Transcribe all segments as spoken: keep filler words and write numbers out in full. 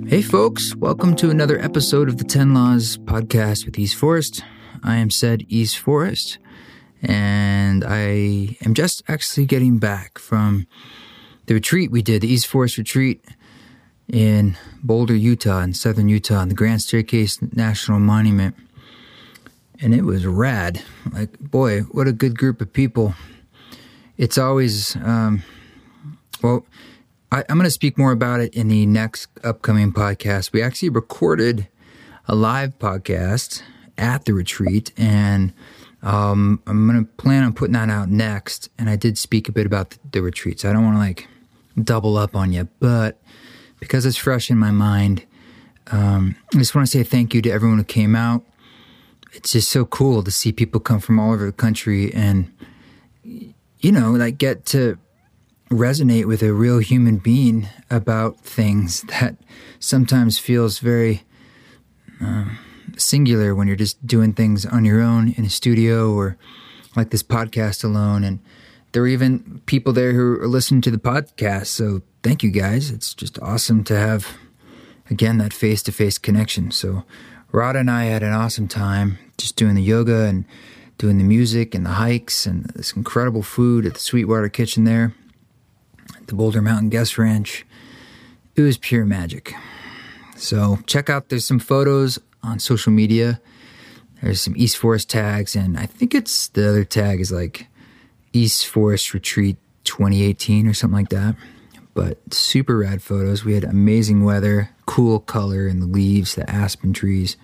Hey folks, welcome to another episode of the ten Laws podcast with East Forest. I am said East Forest, and I am just actually getting back from the retreat we did, the East Forest retreat in Boulder, Utah, in southern Utah, in the Grand Staircase National Monument. And it was rad. Like, boy, what a good group of people. It's always, um, well, I, I'm going to speak more about it in the next upcoming podcast. We actually recorded a live podcast at the retreat, and um, I'm going to plan on putting that out next. And I did speak a bit about the, the retreat, so I don't want to like double up on you. But because it's fresh in my mind, um, I just want to say thank you to everyone who came out. It's just so cool to see people come from all over the country and, you know, like get to resonate with a real human being about things that sometimes feels very uh, singular when you're just doing things on your own in a studio or like this podcast alone. And there were even people there who are listening to the podcast. So thank you guys. It's just awesome to have, again, that face-to-face connection. So Rada and I had an awesome time just doing the yoga and doing the music and the hikes and this incredible food at the Sweetwater Kitchen there. The Boulder Mountain Guest Ranch. It was pure magic. So check out, there's some photos on social media. There's some East Forest tags, and I think it's, the other tag is like East Forest Retreat twenty eighteen or something like that. But super rad photos. We had amazing weather, cool color in the leaves, the aspen trees.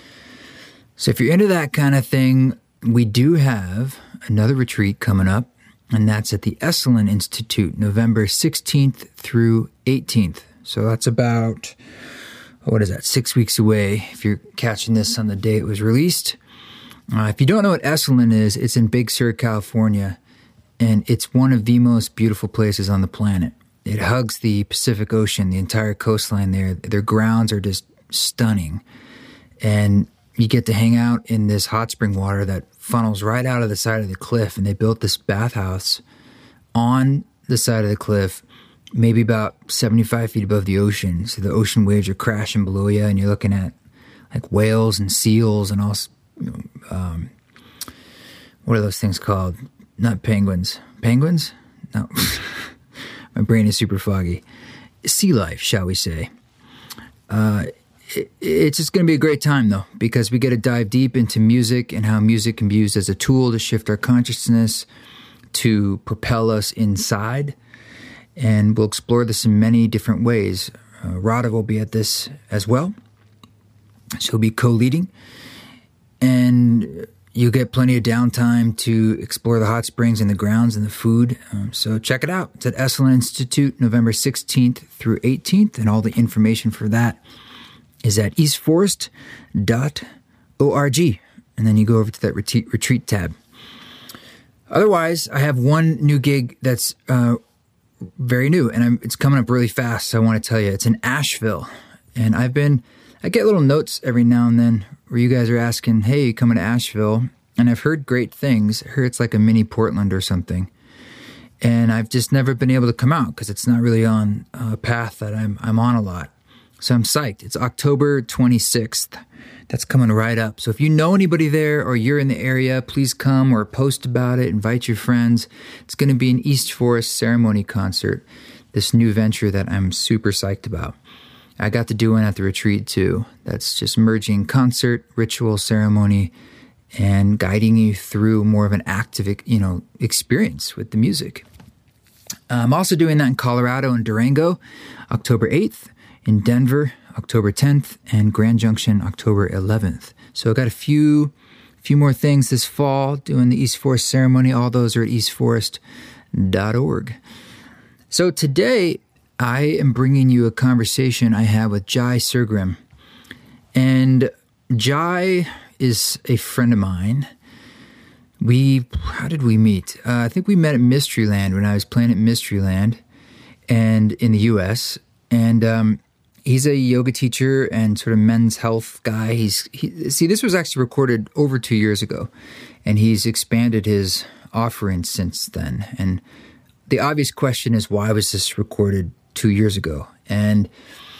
So if you're into that kind of thing, we do have another retreat coming up. And that's at the Esalen Institute, November sixteenth through eighteenth. So that's about, what is that, six weeks away if you're catching this on the day it was released. Uh, if you don't know what Esalen is, it's in Big Sur, California, and it's one of the most beautiful places on the planet. It hugs the Pacific Ocean, the entire coastline there. Their grounds are just stunning. And you get to hang out in this hot spring water that funnels right out of the side of the cliff. And they built this bathhouse on the side of the cliff, maybe about seventy-five feet above the ocean. So the ocean waves are crashing below you, and you're looking at like whales and seals and all, you know, um, what are those things called? Not penguins. Penguins? No. My brain is super foggy. Sea life, shall we say. Uh, It's just going to be a great time, though, because we get to dive deep into music and how music can be used as a tool to shift our consciousness, to propel us inside. And we'll explore this in many different ways. Uh, Rada will be at this as well. She'll be co-leading. And you get plenty of downtime to explore the hot springs and the grounds and the food. Um, so check it out. It's at Esalen Institute, November sixteenth through eighteenth. And all the information for that is at east forest dot org, and then you go over to that retreat, retreat tab. Otherwise, I have one new gig that's uh, very new, and I'm, it's coming up really fast, so I want to tell you. It's in Asheville, and I've been, I get little notes every now and then where you guys are asking, hey, you coming to Asheville? And I've heard great things. I heard it's like a mini Portland or something, and I've just never been able to come out because it's not really on a path that I'm I'm on a lot. So I'm psyched. It's October twenty-sixth. That's coming right up. So if you know anybody there or you're in the area, please come or post about it. Invite your friends. It's going to be an East Forest ceremony concert, this new venture that I'm super psyched about. I got to do one at the retreat too. That's just merging concert, ritual, ceremony, and guiding you through more of an active, you know, experience with the music. I'm also doing that in Colorado and Durango, October eighth. In Denver, October tenth, and Grand Junction, October eleventh. So I got a few few more things this fall doing the East Forest ceremony. All those are at east forest dot org. So today, I am bringing you a conversation I had with Jai Surgrim. And Jai is a friend of mine. We, how did we meet? Uh, I think we met at Mysteryland when I was playing at Mysteryland and in the U S. And um, he's a yoga teacher and sort of men's health guy. He's he, see, this was actually recorded over two years ago, and he's expanded his offerings since then. And the obvious question is, why was this recorded two years ago? And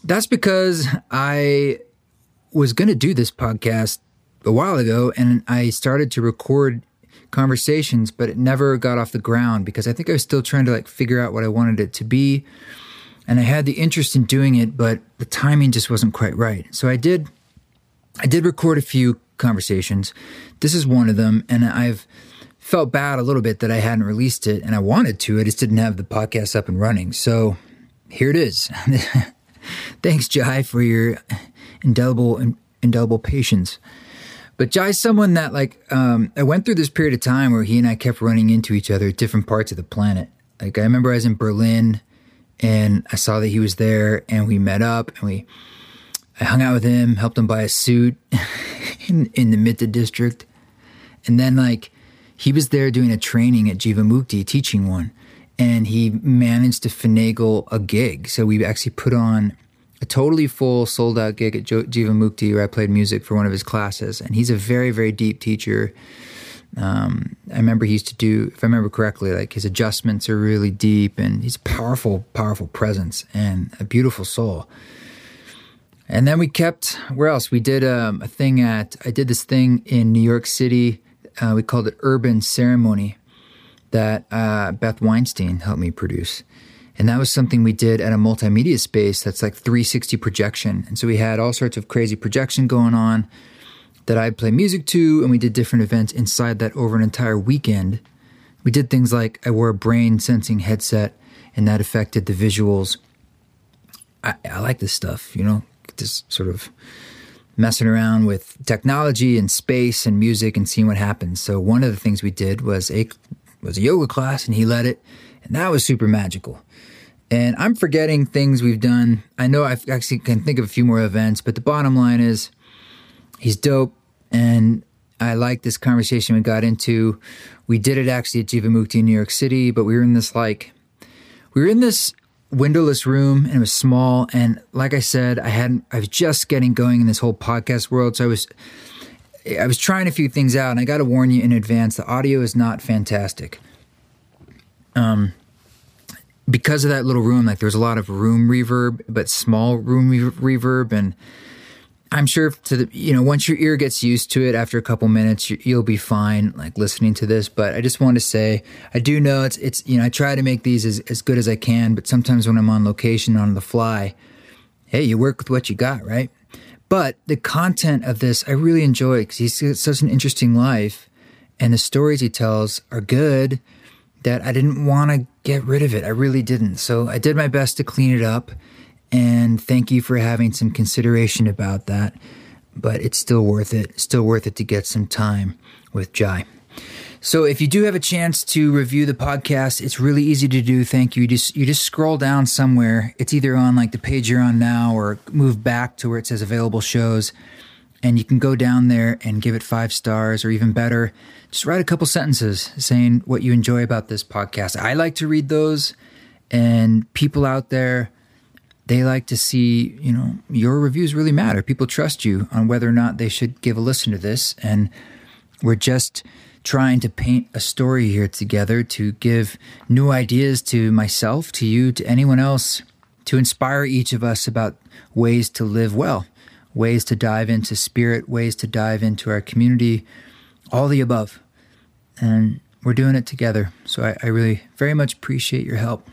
That's because I was going to do this podcast a while ago, and I started to record conversations, but it never got off the ground because I think I was still trying to like figure out what I wanted it to be. And I had the interest in doing it, but the timing just wasn't quite right. So I did, I did record a few conversations. This is one of them, and I've felt bad a little bit that I hadn't released it, and I wanted to. I just didn't have the podcast up and running. So here it is. Thanks, Jai, for your indelible, indelible patience. But Jai's someone that, like, um, I went through this period of time where he and I kept running into each other at different parts of the planet. Like, I remember I was in Berlin, and I saw that he was there, and we met up, and we, I hung out with him, helped him buy a suit in, in the Mitte district. And then, like, he was there doing a training at Jivamukti, teaching one. And he managed to finagle a gig. So we actually put on a totally full, sold-out gig at Jivamukti where I played music for one of his classes. And he's a very, very deep teacher. Um, I remember he used to do, if I remember correctly, like his adjustments are really deep. And he's a powerful, powerful presence and a beautiful soul. And then we kept, where else? We did um, a thing at, I did this thing in New York City. Uh, we called it Urban Ceremony. That uh, Beth Weinstein helped me produce. And that was something we did at a multimedia space that's like three sixty projection. And so we had all sorts of crazy projection going on that I'd play music to, and we did different events inside that over an entire weekend. We did things like I wore a brain sensing headset, and that affected the visuals. I, I like this stuff, you know, this sort of messing around with technology and space and music and seeing what happens. So one of the things we did was a was a yoga class, and he led it, and that was super magical. And I'm forgetting things we've done. I know I actually can think of a few more events, but the bottom line is he's dope, and I like this conversation we got into. We did it actually at Jivamukti in New York City, but we were in this like, we were in this windowless room, and it was small, and like I said, I hadn't, I was just getting going in this whole podcast world, so I was I was trying a few things out, and I got to warn you in advance, the audio is not fantastic. Um, because of that little room, like there was a lot of room reverb, but small room re- reverb, and I'm sure to the, you know, once your ear gets used to it, after a couple minutes, you, you'll be fine, like listening to this. But I just want to say, I do know it's it's you know, I try to make these as as good as I can, but sometimes when I'm on location on the fly, hey, you work with what you got, right? But the content of this, I really enjoy because he's got such an interesting life, and the stories he tells are good that I didn't want to get rid of it. I really didn't. So I did my best to clean it up, and thank you for having some consideration about that. But it's still worth it. Still worth it to get some time with Jai. So if you do have a chance to review the podcast, it's really easy to do. Thank you. You just, you just scroll down somewhere. It's either on like the page you're on now or move back to where it says available shows. And you can go down there and give it five stars or even better. Just write a couple sentences saying what you enjoy about this podcast. I like to read those, and people out there, they like to see, you know, your reviews really matter. People trust you on whether or not they should give a listen to this. And we're just trying to paint a story here together to give new ideas to myself, to you, to anyone else, to inspire each of us about ways to live well, ways to dive into spirit, ways to dive into our community, all the above. And we're doing it together. So I, I really very much appreciate your help.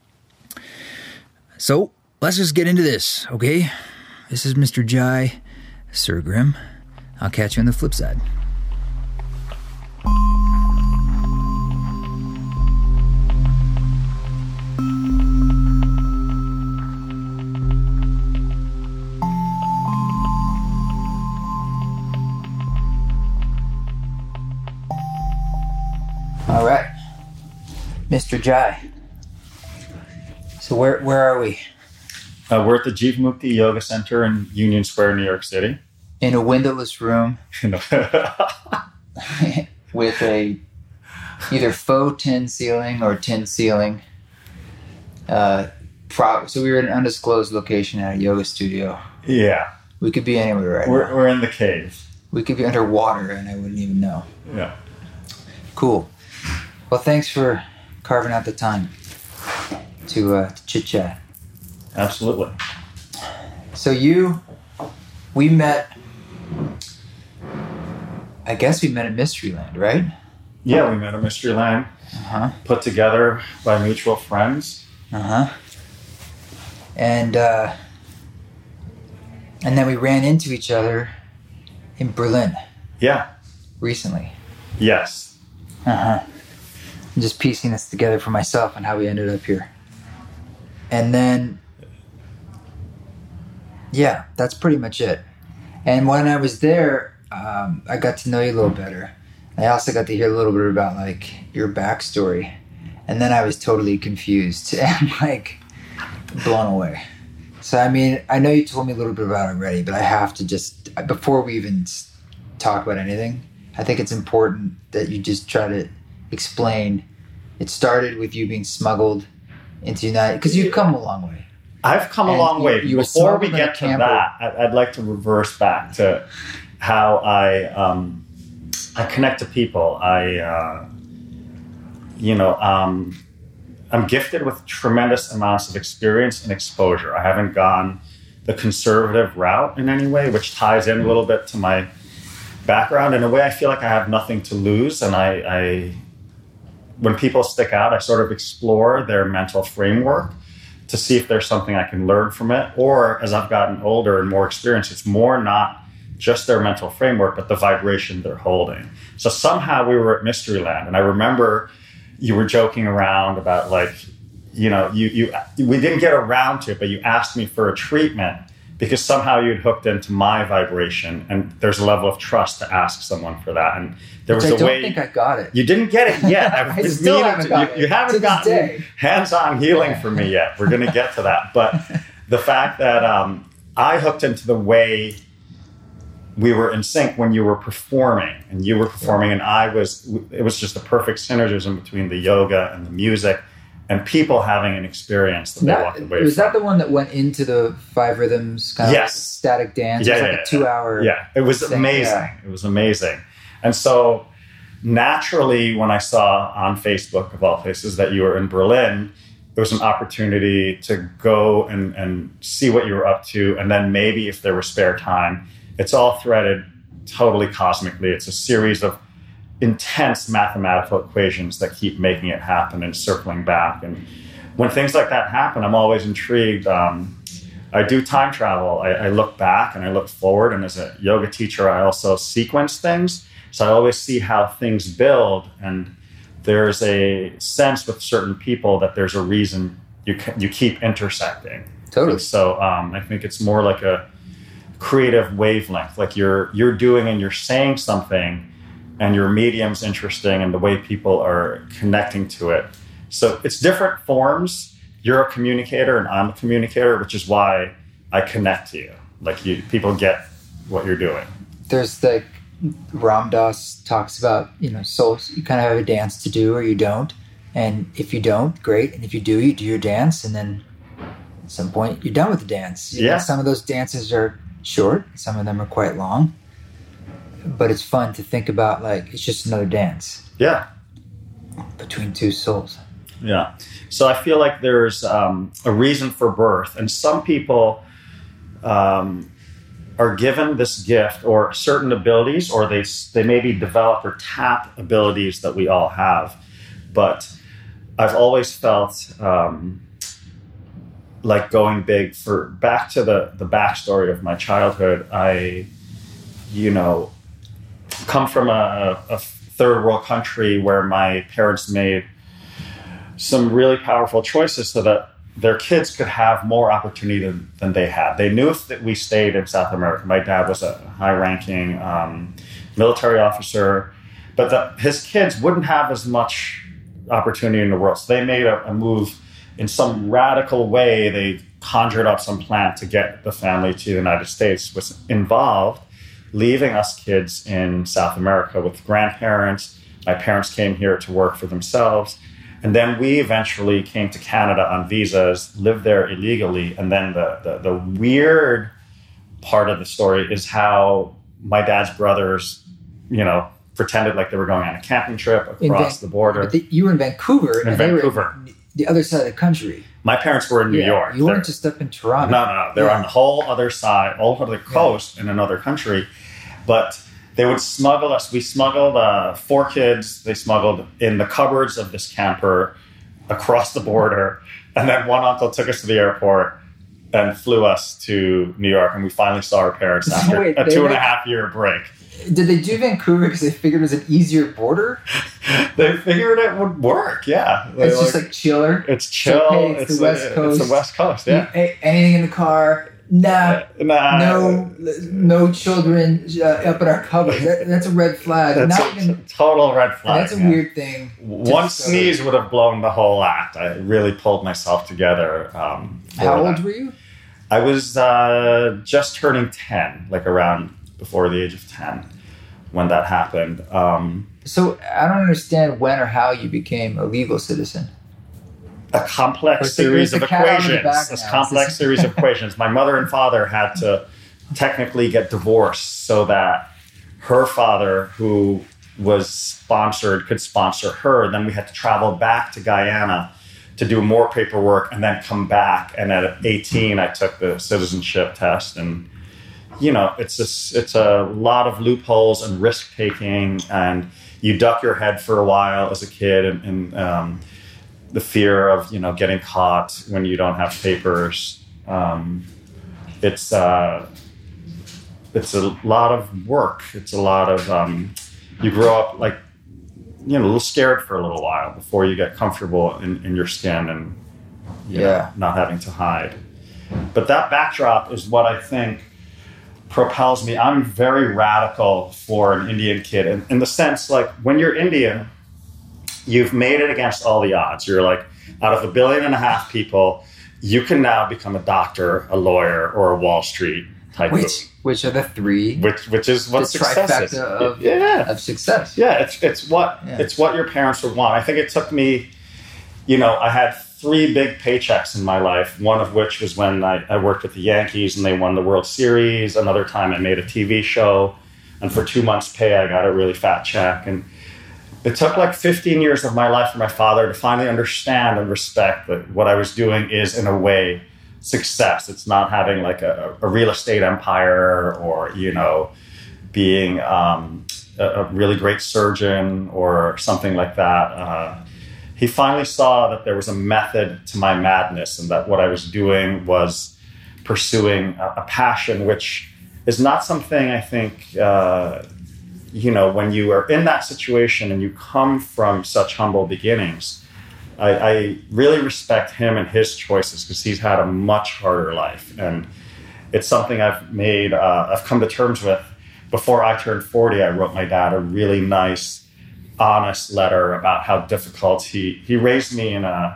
So let's just get into this, okay? This is Mister Jai Surgrim. I'll catch you on the flip side. All right, Mister Jai. So where where are we? Uh, we're at the Jivamukti Yoga Center in Union Square, New York City. In a windowless room with a either faux tin ceiling or tin ceiling. Uh, pro- so we were in an undisclosed location at a yoga studio. Yeah. We could be anywhere right we're, now. We're in the cave. We could be underwater and I wouldn't even know. Yeah. Cool. Well, thanks for carving out the time to, uh, to chit-chat. Absolutely. So you, we met, I guess we met at Mysteryland, right? Yeah, we met at Mysteryland. Uh-huh. Put together by mutual friends. Uh-huh. And, uh, and then we ran into each other in Berlin. Yeah. Recently. Yes. Uh-huh. I'm just piecing this together for myself and how we ended up here. And then, yeah, that's pretty much it. And when I was there, um, I got to know you a little better. I also got to hear a little bit about, like, your backstory. And then I was totally confused and, like, blown away. So, I mean, I know you told me a little bit about it already, but I have to just, before we even talk about anything, I think it's important that you just try to explain. It started with you being smuggled into the United, because you've come a long way. I've come and a long you, way. You Before we get to that, I'd like to reverse back to how I um, I connect to people. I, uh, you know, um, I'm gifted with tremendous amounts of experience and exposure. I haven't gone the conservative route in any way, which ties in a little bit to my background. In a way, I feel like I have nothing to lose, and I, I when people stick out, I sort of explore their mental framework to see if there's something I can learn from it. Or as I've gotten older and more experienced, it's more not just their mental framework, but the vibration they're holding. So somehow we were at Mysteryland, and I remember you were joking around about, like, you know, you you we didn't get around to it, but you asked me for a treatment because somehow you'd hooked into my vibration, and there's a level of trust to ask someone for that. And there was Which a I way. don't think I got it. You didn't get it yet. I I've still meaning haven't to- got you, it. you haven't To this gotten day. hands-on healing from me yet. We're going to get to that. But the fact that um, I hooked into the way we were in sync when you were performing, and you were performing, and I was, it was just a perfect synergism between the yoga and the music and people having an experience that, That- they walked away was from. that the one that went into the Five Rhythms kind Yes. of static dance? Yeah, it was yeah, like yeah, a two-hour. Yeah, it was thing. amazing. Yeah. It was amazing. And so naturally, when I saw on Facebook, of all places, that you were in Berlin, there was an opportunity to go and, and see what you were up to. And then maybe if there was spare time, it's all threaded totally cosmically. It's a series of intense mathematical equations that keep making it happen and circling back. And when things like that happen, I'm always intrigued. Um, I do time travel. I, I look back and I look forward. And as a yoga teacher, I also sequence things. So I always see how things build. And there's a sense with certain people that there's a reason you you keep intersecting. Totally. And so um, I think it's more like a creative wavelength. Like you're you're doing and you're saying something, and your medium's interesting, and the way people are connecting to it. So it's different forms. You're a communicator, and I'm a communicator, which is why I connect to you. Like you, people get what you're doing. There's like Ram Dass talks about, you know, souls. You kind of have a dance to do, or you don't. And if you don't, great. And if you do, you do your dance, and then at some point you're done with the dance. You Yeah. know, some of those dances are short. Some of them are quite long. But it's fun to think about, like, it's just another dance Yeah. between two souls. Yeah. So I feel like there's um, a reason for birth, and some people um, are given this gift or certain abilities, or they they maybe develop or tap abilities that we all have. But I've always felt um, like going big for back to the the backstory of my childhood. I, you know, come from a, a third world country where my parents made some really powerful choices so that their kids could have more opportunity than, than they had. They knew if that we stayed in South America. My dad was a high-ranking um, military officer, but the, his kids wouldn't have as much opportunity in the world. So they made a, a move in some radical way. They conjured up some plan to get the family to the United States, which involved leaving us kids in South America with grandparents. My parents came here to work for themselves. And then we eventually came to Canada on visas, lived there illegally. And then the, the, the weird part of the story is how my dad's brothers, you know, pretended like they were going on a camping trip across In Van- the border. But the, you were in Vancouver. In and Vancouver. They were the other side of the country. My parents were in New yeah, York. You weren't They're, just up in Toronto. No, no, no. They're yeah. on the whole other side, all other coast yeah. in another country. But they would smuggle us. We smuggled uh, four kids. They smuggled in the cupboards of this camper across the border. And then one uncle took us to the airport and flew us to New York. And we finally saw our parents after Wait, a two and like, a half year break. Did they do Vancouver because they figured it was an easier border? They figured it would work, yeah. It's like, just like chiller. It's chill. Like, hey, it's, it's the West uh, Coast. It's the West Coast, yeah. Hey, anything in the car? Nah. Nah. No, no children uh, up in our cupboard. That, that's a red flag. That's Not a even, total red flag. That's a yeah. weird thing. One sneeze would have blown the whole act. I really pulled myself together. Um, How old that. were you? I was uh, just turning ten, like around before the age of ten when that happened. Um, so I don't understand when or how you became a legal citizen. A complex series of equations. A complex series of equations. My mother and father had to technically get divorced so that her father, who was sponsored, could sponsor her. Then we had to travel back to Guyana to do more paperwork and then come back. And at eighteen, I took the citizenship test. And, you know, it's a, it's a lot of loopholes and risk taking. And you duck your head for a while as a kid and, and um, the fear of, you know, getting caught when you don't have papers. Um, it's uh, it's a lot of work. It's a lot of, um, you grow up like, you know, a little scared for a little while before you get comfortable in, in your skin and, you yeah. know, not having to hide. But that backdrop is what I think propels me. I'm very radical for an Indian kid in, in the sense, like, when you're Indian, you've made it against all the odds. You're like, out of a billion and a half people, you can now become a doctor, a lawyer, or a Wall Street type which, of... Which are the three... Which which is what the success is. Of, yeah. of success. Yeah, it's it's what yeah. it's what your parents would want. I think it took me, you know, I had three big paychecks in my life, one of which was when I, I worked with the Yankees and they won the World Series. Another time I made a T V show, and for two months' pay, I got a really fat check. And it took like fifteen years of my life for my father to finally understand and respect that what I was doing is, in a way, success. It's not having like a, a real estate empire or, you know, being um, a, a really great surgeon or something like that. Uh, he finally saw that there was a method to my madness and that what I was doing was pursuing a, a passion, which is not something I think... Uh, you know, when you are in that situation and you come from such humble beginnings, I, I really respect him and his choices because he's had a much harder life. And it's something I've made, uh, I've come to terms with. Before I turned forty, I wrote my dad a really nice, honest letter about how difficult he, he raised me in a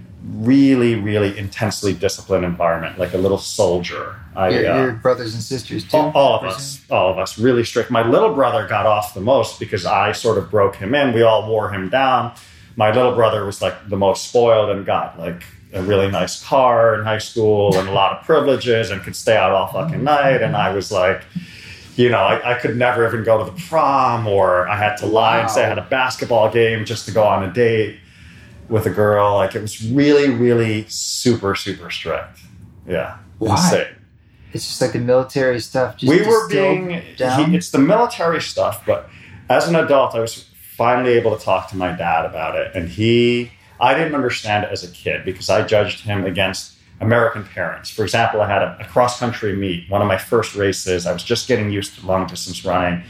really, really intensely disciplined environment, like a little soldier. I, your, uh, your brothers and sisters too? All, all of us, all of us, really strict. My little brother got off the most because I sort of broke him in. We all wore him down. My little brother was like the most spoiled and got like a really nice car in high school and a lot of privileges and could stay out all fucking night. And I was like, you know, I, I could never even go to the prom, or I had to lie wow. and say I had a basketball game just to go on a date with a girl. Like, it was really, really super, super strict. Yeah. Why? Insane. It's just like the military stuff. Just we were being, he, it's the military stuff, but as an adult, I was finally able to talk to my dad about it. And he, I didn't understand it as a kid because I judged him against American parents. For example, I had a, a cross-country meet, one of my first races. I was just getting used to long-distance running.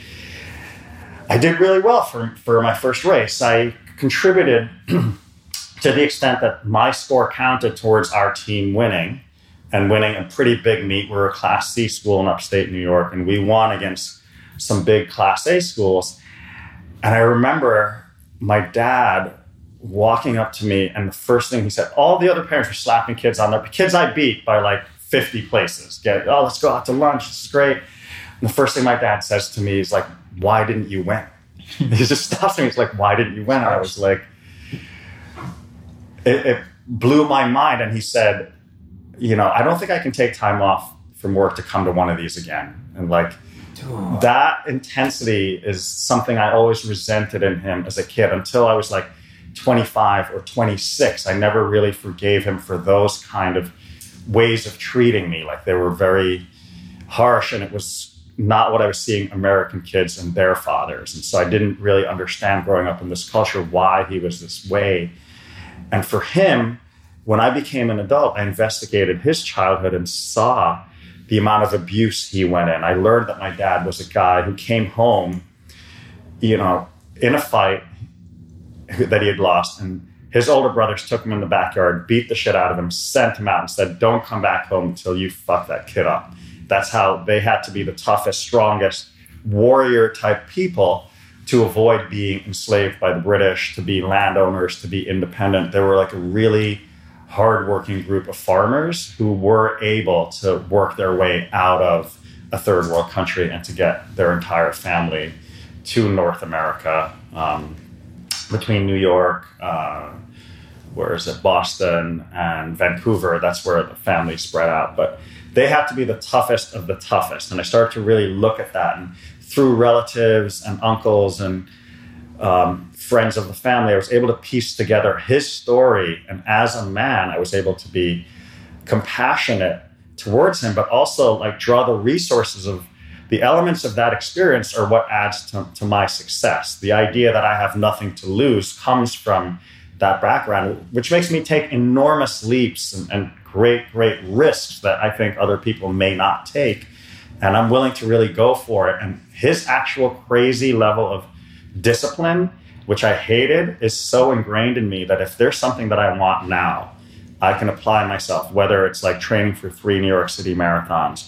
I did really well for, for my first race. I contributed to the extent that my score counted towards our team winning. And winning a pretty big meet. We were a Class C school in upstate New York, and we won against some big Class A schools. And I remember my dad walking up to me, and the first thing he said, all the other parents were slapping kids on their kids I beat by like fifty places. Get, oh, let's go out to lunch. This is great. And the first thing my dad says to me is like, why didn't you win? He just stops me. He's like, why didn't you win? And I was like, it, it blew my mind. And he said, you know, I don't think I can take time off from work to come to one of these again. And like, Dude. That intensity is something I always resented in him as a kid until I was like twenty-five or twenty-six. I never really forgave him for those kind of ways of treating me. Like they were very harsh, and it was not what I was seeing American kids and their fathers. And so I didn't really understand growing up in this culture why he was this way. And for him, when I became an adult, I investigated his childhood and saw the amount of abuse he went in. I learned that my dad was a guy who came home, you know, in a fight that he had lost, and his older brothers took him in the backyard, beat the shit out of him, sent him out and said, don't come back home until you fuck that kid up. That's how they had to be the toughest, strongest, warrior type people to avoid being enslaved by the British, to be landowners, to be independent. They were like a really hardworking group of farmers who were able to work their way out of a third world country and to get their entire family to North America, um, between New York, uh, where is it, Boston and Vancouver. That's where the family spread out. But they had to be the toughest of the toughest. And I started to really look at that. And through relatives and uncles and um, friends of the family, I was able to piece together his story. And as a man, I was able to be compassionate towards him, but also like draw the resources of the elements of that experience are what adds to, to my success. The idea that I have nothing to lose comes from that background, which makes me take enormous leaps and, and great, great risks that I think other people may not take. And I'm willing to really go for it. And his actual crazy level of discipline, which I hated, is so ingrained in me that if there's something that I want now, I can apply myself, whether it's like training for three New York City marathons.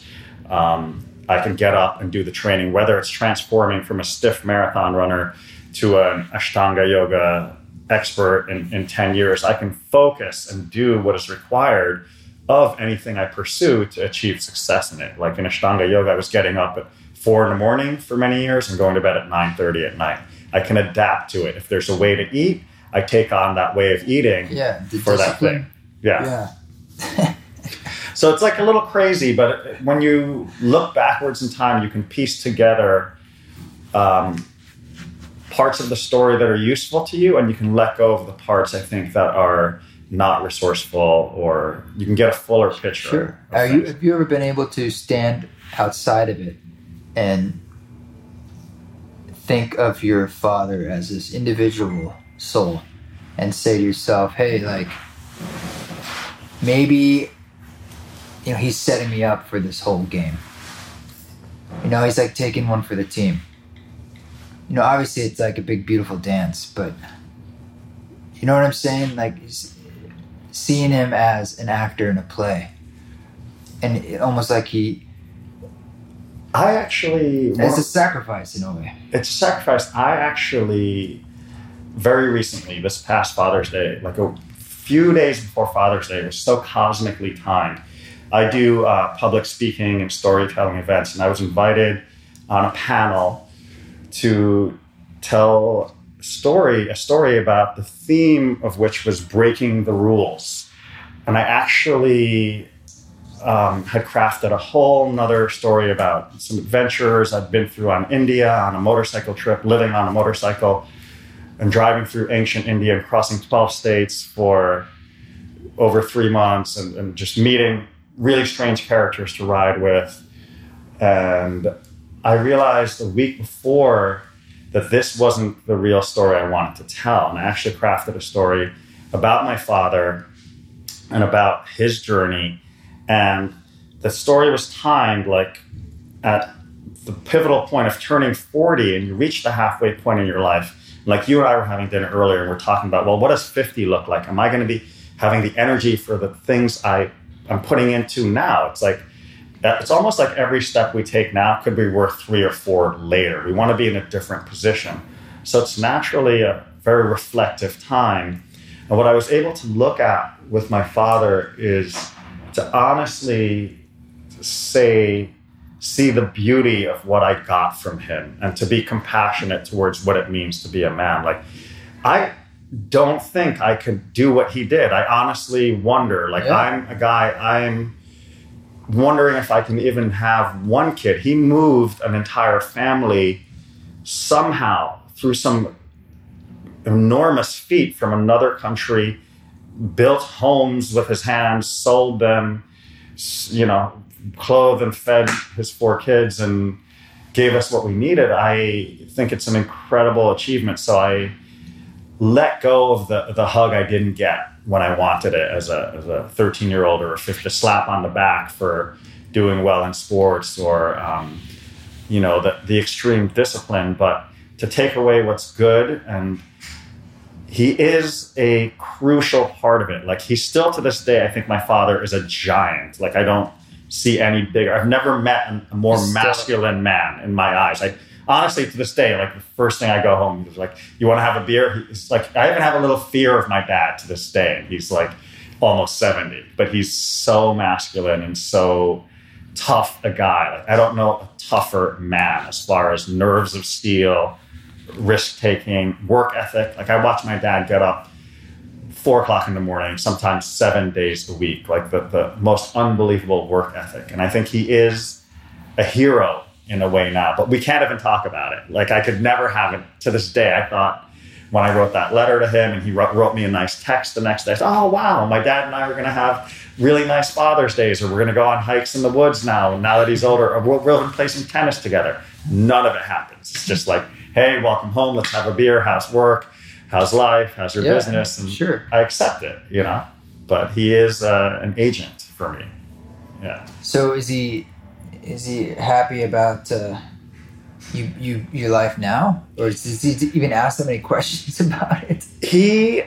Um, I can get up and do the training, whether it's transforming from a stiff marathon runner to an Ashtanga yoga expert in, in ten years. I can focus and do what is required of anything I pursue to achieve success in it. Like in Ashtanga yoga, I was getting up at four in the morning for many years and going to bed at nine thirty at night. I can adapt to it. If there's a way to eat, I take on that way of eating yeah, for discipline. That thing. Yeah. Yeah. So it's like a little crazy, but when you look backwards in time, you can piece together um, parts of the story that are useful to you, and you can let go of the parts, I think, that are not resourceful, or you can get a fuller picture. Sure. Are you, have you ever been able to stand outside of it and think of your father as this individual soul and say to yourself, hey, like, maybe, you know, he's setting me up for this whole game. You know, he's like taking one for the team. You know, obviously it's like a big, beautiful dance, but you know what I'm saying? Like seeing him as an actor in a play, and it, almost like he. I actually. It's well, a sacrifice in a way. It's a sacrifice. I actually, very recently, this past Father's Day, like a few days before Father's Day, it was so cosmically timed. I do uh, public speaking and storytelling events, and I was invited on a panel to tell a story, a story about the theme of which was breaking the rules. And I actually um, had crafted a whole nother story about some adventures I'd been through on India on a motorcycle trip, living on a motorcycle and driving through ancient India and crossing twelve states for over three months and, and just meeting really strange characters to ride with. And I realized a week before that this wasn't the real story I wanted to tell. And I actually crafted a story about my father and about his journey. And the story was timed like at the pivotal point of turning forty, and you reach the halfway point in your life. Like you and I were having dinner earlier, and we're talking about, well, what does fifty look like? Am I going to be having the energy for the things I I'm putting into now? It's like, it's almost like every step we take now could be worth three or four later. We want to be in a different position. So it's naturally a very reflective time. And what I was able to look at with my father is to honestly say, see the beauty of what I got from him and to be compassionate towards what it means to be a man. Like, I don't think I could do what he did. I honestly wonder, like yeah. I'm a guy, I'm wondering if I can even have one kid. He moved an entire family somehow through some enormous feat from another country, built homes with his hands, sold them, you know, clothed and fed his four kids and gave us what we needed. I think it's an incredible achievement. So I let go of the, the hug I didn't get when I wanted it as a, as a thirteen year old, or a fifth, a slap on the back for doing well in sports, or, um, you know, the, the extreme discipline, but to take away what's good. And he is a crucial part of it. Like, he's still to this day, I think my father is a giant. Like, I don't see any bigger. I've never met a more still masculine man in my eyes. I honestly, to this day, like, the first thing I go home is like, you want to have a beer? He's like, I even have a little fear of my dad to this day. He's like almost seventy, but he's so masculine and so tough a guy. Like, I don't know a tougher man as far as nerves of steel, risk-taking, work ethic. Like, I watch my dad get up four o'clock in the morning, sometimes seven days a week, like the, the most unbelievable work ethic. And I think he is a hero in a way now, but we can't even talk about it. Like, I could never have it. To this day, I thought when I wrote that letter to him and he wrote, wrote me a nice text the next day, I said, oh, wow, my dad and I are going to have really nice Father's Days, or we're going to go on hikes in the woods now, now that he's older, or we'll, we'll play some tennis together. None of it happens. It's just like, hey, welcome home, let's have a beer, how's work, how's life, how's your yeah, business? And sure. I accept it, you know, but he is uh, an agent for me. Yeah. So is he is he happy about uh, you you your life now, or does he even ask so many questions about it? He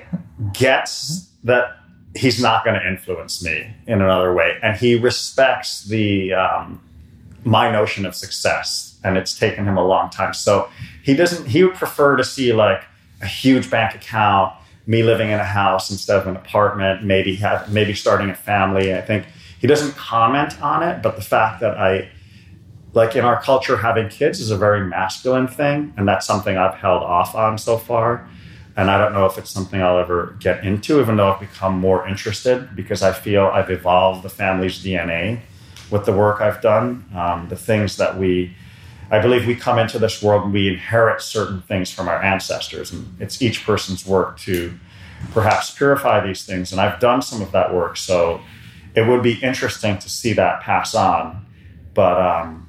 gets that he's not going to influence me in another way, and he respects the um, my notion of success, and it's taken him a long time. So he doesn't. He would prefer to see like a huge bank account, me living in a house instead of an apartment, maybe have maybe starting a family. I think he doesn't comment on it, but the fact that I, like, in our culture, having kids is a very masculine thing, and that's something I've held off on so far. And I don't know if it's something I'll ever get into, even though I've become more interested, because I feel I've evolved the family's D N A with the work I've done. Um, the things that we, I believe we come into this world and we inherit certain things from our ancestors, and it's each person's work to perhaps purify these things. And I've done some of that work, so it would be interesting to see that pass on. But um,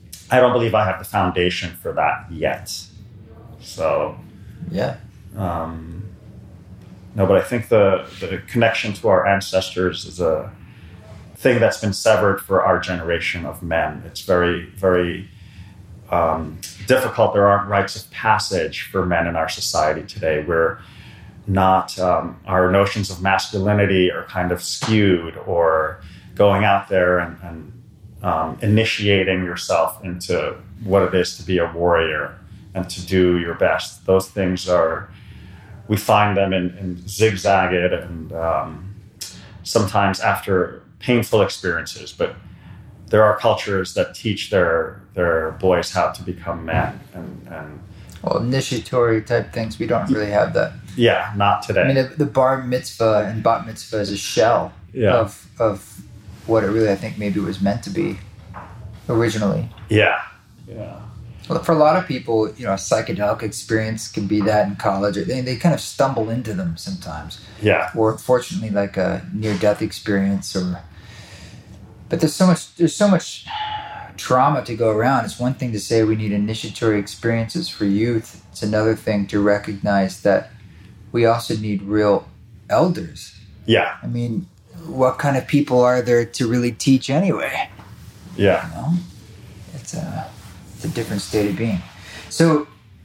I don't believe I have the foundation for that yet. So, yeah. Um, no, but I think the, the connection to our ancestors is a thing that's been severed for our generation of men. It's very, very um, difficult. There aren't rites of passage for men in our society today. We're not, um, our notions of masculinity are kind of skewed, or going out there and, and um, initiating yourself into what it is to be a warrior and to do your best. Those things are, we find them in, in zigzagged and um, sometimes after painful experiences, but there are cultures that teach their their boys how to become men. And, and well, initiatory type things, we don't really have that. Yeah, not today. I mean, the, the bar mitzvah and bat mitzvah is a shell yeah. of of what it really, I think, maybe was meant to be originally. Yeah, yeah. Well, for a lot of people, you know, a psychedelic experience can be that in college. They, they kind of stumble into them sometimes. Yeah. Or fortunately, like a near-death experience. Or, but there's so much. There's so much trauma to go around. It's one thing to say we need initiatory experiences for youth. It's another thing to recognize that we also need real elders. Yeah. I mean, what kind of people are there to really teach anyway? Yeah. You know? It's a. It's a different state of being. So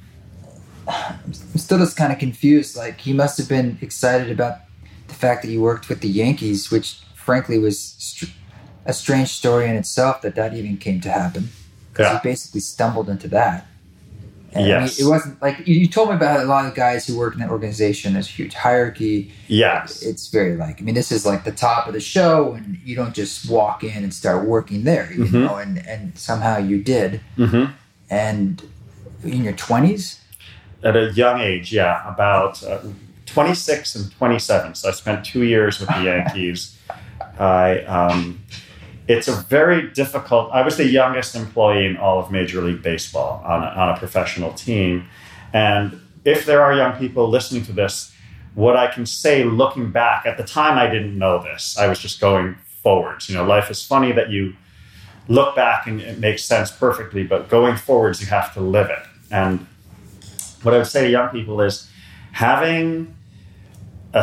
I'm still just kind of confused. Like, he must have been excited about the fact that you worked with the Yankees, which frankly was str- a strange story in itself that that even came to happen. Because yeah. he basically stumbled into that. And yes. I mean, it wasn't like, you, you told me about a lot of guys who work in that organization. There's a huge hierarchy. Yes. It's very like, I mean, this is like the top of the show, and you don't just walk in and start working there, you mm-hmm. know, and, and somehow you did. Mm-hmm. And in your twenties? At a young age, yeah, about uh, twenty-six and twenty-seven. So I spent two years with the Yankees. I, um, it's a very difficult, I was the youngest employee in all of Major League Baseball on a, on a professional team. And if there are young people listening to this, what I can say looking back, at the time I didn't know this. I was just going forwards. You know, life is funny that you look back and it makes sense perfectly, but going forwards, you have to live it. And what I would say to young people is having a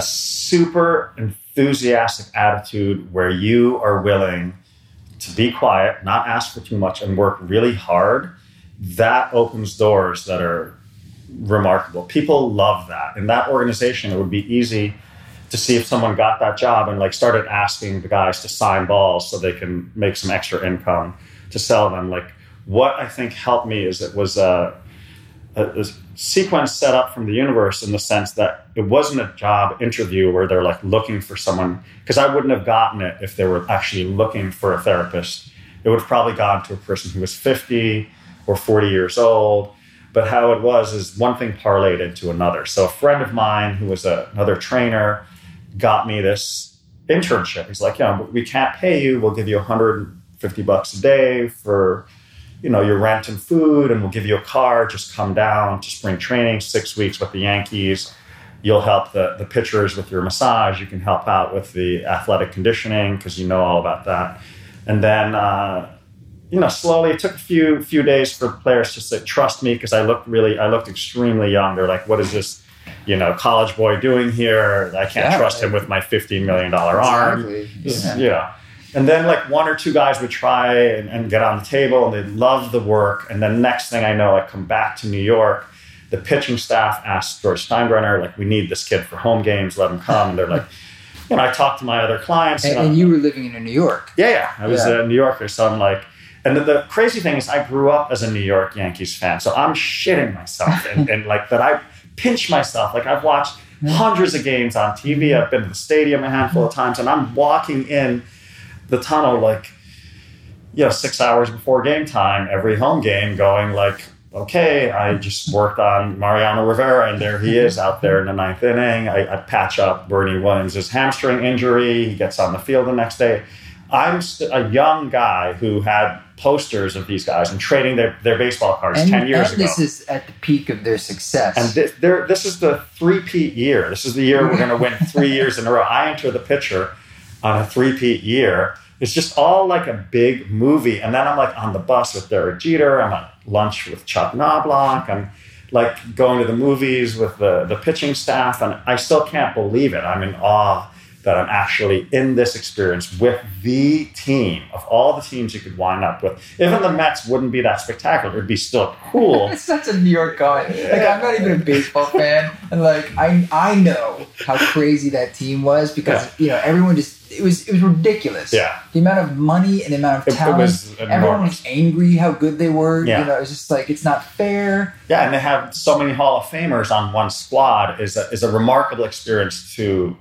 super enthusiastic attitude where you are willing to be quiet, not ask for too much, and work really hard. That opens doors that are remarkable. People love that. In that organization, it would be easy to see if someone got that job and like started asking the guys to sign balls so they can make some extra income to sell them. Like what I think helped me is it was a, a, a sequence set up from the universe in the sense that it wasn't a job interview where they're like looking for someone, because I wouldn't have gotten it if they were actually looking for a therapist. It would have probably gone to a person who was fifty or forty years old. But how it was is one thing parlayed into another. So a friend of mine who was a, another trainer got me this internship. He's like, yeah, we can't pay you. We'll give you one hundred fifty bucks a day for, you know, your rent and food, and we'll give you a car. Just come down to spring training, six weeks with the Yankees. You'll help the, the pitchers with your massage. You can help out with the athletic conditioning because you know all about that. And then, uh, you know, slowly, it took a few few days for players to say, trust me, because I looked really, I looked extremely young. They're like, what is this, you know, college boy doing here? I can't yeah, trust him with my fifteen million dollars exactly. arm. Yeah. yeah. And then like one or two guys would try and, and get on the table and they'd love the work. And then next thing I know, I come back to New York. The pitching staff asked George Steinbrenner, like, we need this kid for home games, let him come. And they're like, you know, I talked to my other clients. And, you know, and you were living in New York. Yeah, yeah. I was yeah. a New Yorker. So I'm like, and the, the crazy thing is I grew up as a New York Yankees fan. So I'm shitting myself and, and like that I pinch myself. Like I've watched hundreds of games on T V. I've been to the stadium a handful of times and I'm walking in the tunnel like, you know, six hours before game time, every home game going like, okay, I just worked on Mariano Rivera and there he is out there in the ninth inning. I, I patch up Bernie Williams' hamstring injury. He gets on the field the next day. I'm st- a young guy who had posters of these guys and trading their, their baseball cards and, ten years and ago. This is at the peak of their success. And this, this is the three-peat year. This is the year we're going to win three years in a row. I enter the picture on a three-peat year. It's just all like a big movie. And then I'm like on the bus with Derek Jeter. I'm at lunch with Chuck Knobloch. I'm like going to the movies with the, the pitching staff. And I still can't believe it. I'm in awe that I'm actually in this experience with the team of all the teams you could wind up with. Even the Mets wouldn't be that spectacular. It'd be still cool. It's such a New York guy. Like, I'm not even a baseball fan. And like, I I know how crazy that team was because, yeah. you know, everyone just, it was it was ridiculous. Yeah. The amount of money and the amount of talent. It was everyone was angry how good they were. Yeah. You know, it's just like, it's not fair. Yeah, and they have so many Hall of Famers on one squad is a, is a remarkable experience to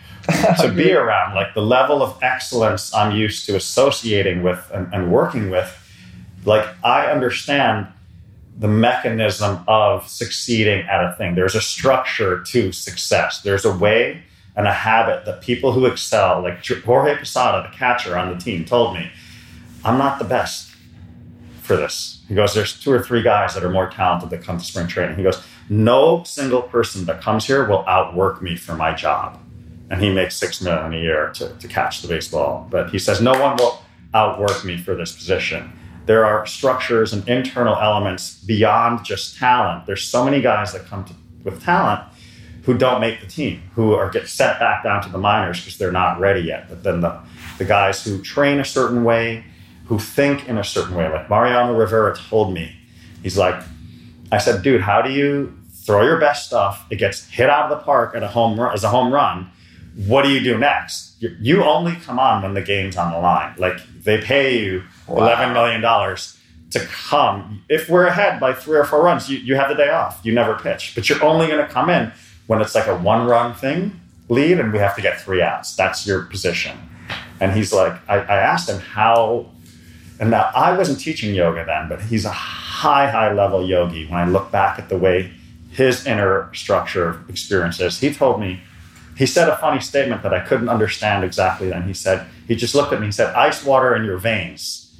to be around. Like the level of excellence I'm used to associating with and, and working with, like I understand the mechanism of succeeding at a thing. There's a structure to success. There's a way and a habit that people who excel, like Jorge Posada, the catcher on the team, told me, I'm not the best for this. He goes, there's two or three guys that are more talented that come to spring training. He goes, no single person that comes here will outwork me for my job. And he makes six million dollars a year to, to catch the baseball. But he says, no one will outwork me for this position. There are structures and internal elements beyond just talent. There's so many guys that come to, with talent who don't make the team, who are get sent back down to the minors because they're not ready yet. But then the, the guys who train a certain way, who think in a certain way, like Mariano Rivera told me, he's like, I said, dude, how do you throw your best stuff? It gets hit out of the park at a home run, as a home run. What do you do next? You only come on when the game's on the line. Like they pay you wow. eleven million dollars to come. If we're ahead by three or four runs, you, you have the day off. You never pitch. But you're only going to come in when it's like a one-run thing, lead, and we have to get three outs. That's your position. And he's like, I, I asked him how, and now I wasn't teaching yoga then, but he's a high, high level yogi. When I look back at the way his inner structure experiences, he told me, he said a funny statement that I couldn't understand exactly then. He said, he just looked at me, he said, ice water in your veins.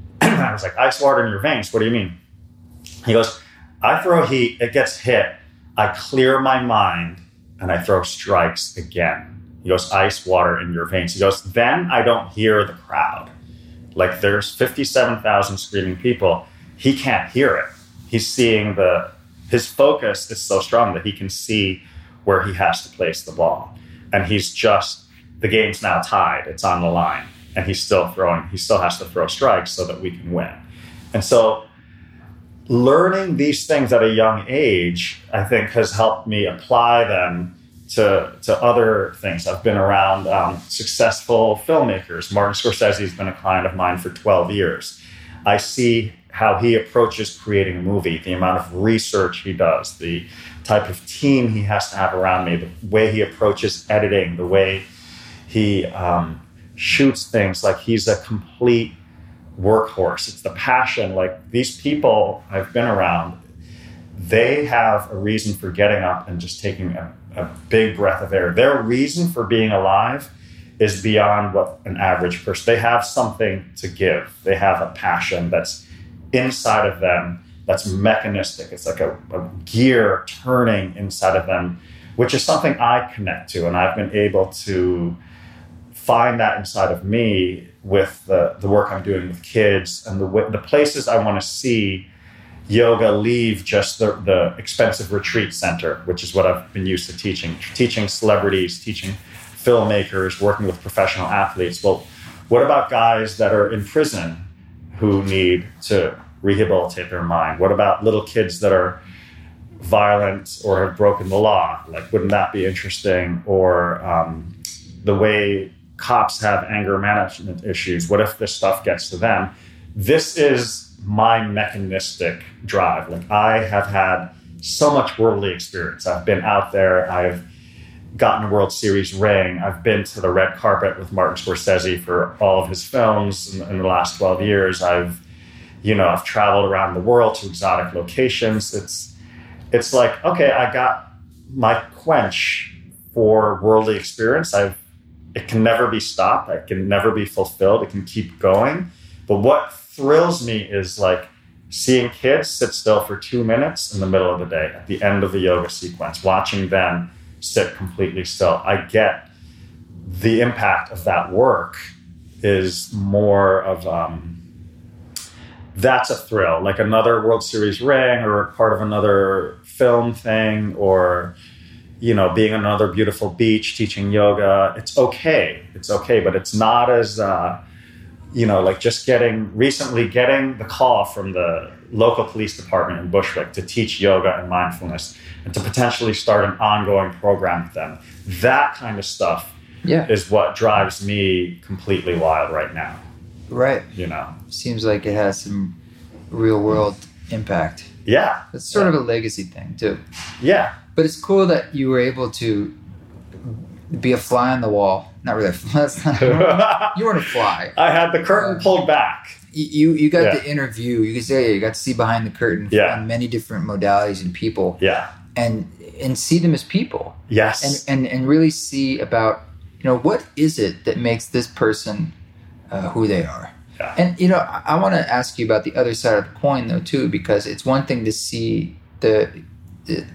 I was like, ice water in your veins? What do you mean? He goes, I throw heat, it gets hit. I clear my mind and I throw strikes again. He goes, ice water in your veins. He goes, then I don't hear the crowd. Like there's fifty-seven thousand screaming people. He can't hear it. He's seeing the, his focus is so strong that he can see where he has to place the ball. And he's just, the game's now tied. It's on the line. And he's still throwing, he still has to throw strikes so that we can win. And so learning these things at a young age, I think has helped me apply them to, to other things. I've been around um, successful filmmakers. Martin Scorsese has been a client of mine for twelve years. I see how he approaches creating a movie, the amount of research he does, the type of team he has to have around me, the way he approaches editing, the way he um, shoots things. Like he's a complete workhorse. It's the passion. Like these people I've been around, they have a reason for getting up and just taking a, a big breath of air. Their reason for being alive is beyond what an average person. They have something to give. They have a passion that's inside of them, that's mechanistic. It's like a, a gear turning inside of them, which is something I connect to. And I've been able to find that inside of me with the, the work I'm doing with kids and the the places I want to see yoga leave just the, the expensive retreat center, which is what I've been used to teaching, teaching celebrities, teaching filmmakers, working with professional athletes. Well, what about guys that are in prison who need to rehabilitate their mind? What about little kids that are violent or have broken the law? Like, wouldn't that be interesting? Or um, the way cops have anger management issues. What if this stuff gets to them? This is my mechanistic drive. Like I have had so much worldly experience. I've been out there. I've gotten a World Series ring. I've been to the red carpet with Martin Scorsese for all of his films in, in the last twelve years. I've, you know, I've traveled around the world to exotic locations. It's, it's like, okay, I got my quench for worldly experience. I've, it can never be stopped. It can never be fulfilled. It can keep going. But what thrills me is like seeing kids sit still for two minutes in the middle of the day at the end of the yoga sequence, watching them sit completely still. I get the impact of that work is more of, um, that's a thrill, like another World Series ring or part of another film thing, or, you know, being on another beautiful beach, teaching yoga. It's okay. It's okay. But it's not as, uh, you know, like just getting, recently getting the call from the local police department in Bushwick to teach yoga and mindfulness and to potentially start an ongoing program with them. That kind of stuff yeah. is what drives me completely wild right now. Right. You know, seems like it has some real world impact. Yeah. It's sort yeah. of a legacy thing too. Yeah. But it's cool that you were able to be a fly on the wall. Not really. That's not, you weren't a fly. I had the curtain pulled back. You you got yeah. to interview. You could say you got to see behind the curtain yeah. on many different modalities and people. Yeah. And and see them as people. Yes. And and and really see about, you know, what is it that makes this person uh, who they are. Yeah. And you know, I, I want to ask you about the other side of the coin though too, because it's one thing to see the the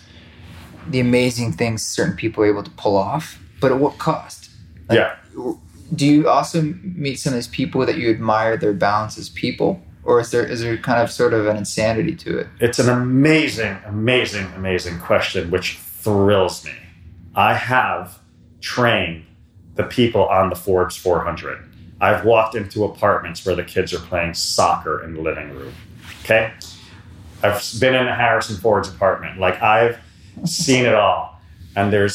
the amazing things certain people are able to pull off, but at what cost? Like, yeah. Do you also meet some of these people that you admire their balance as people? Or is there is there kind of sort of an insanity to it? It's an amazing, amazing, amazing question, which thrills me. I have trained the people on the Forbes four hundred. I've walked into apartments where the kids are playing soccer in the living room. Okay? I've been in Harrison Ford's apartment. Like, I've seen it all. And there's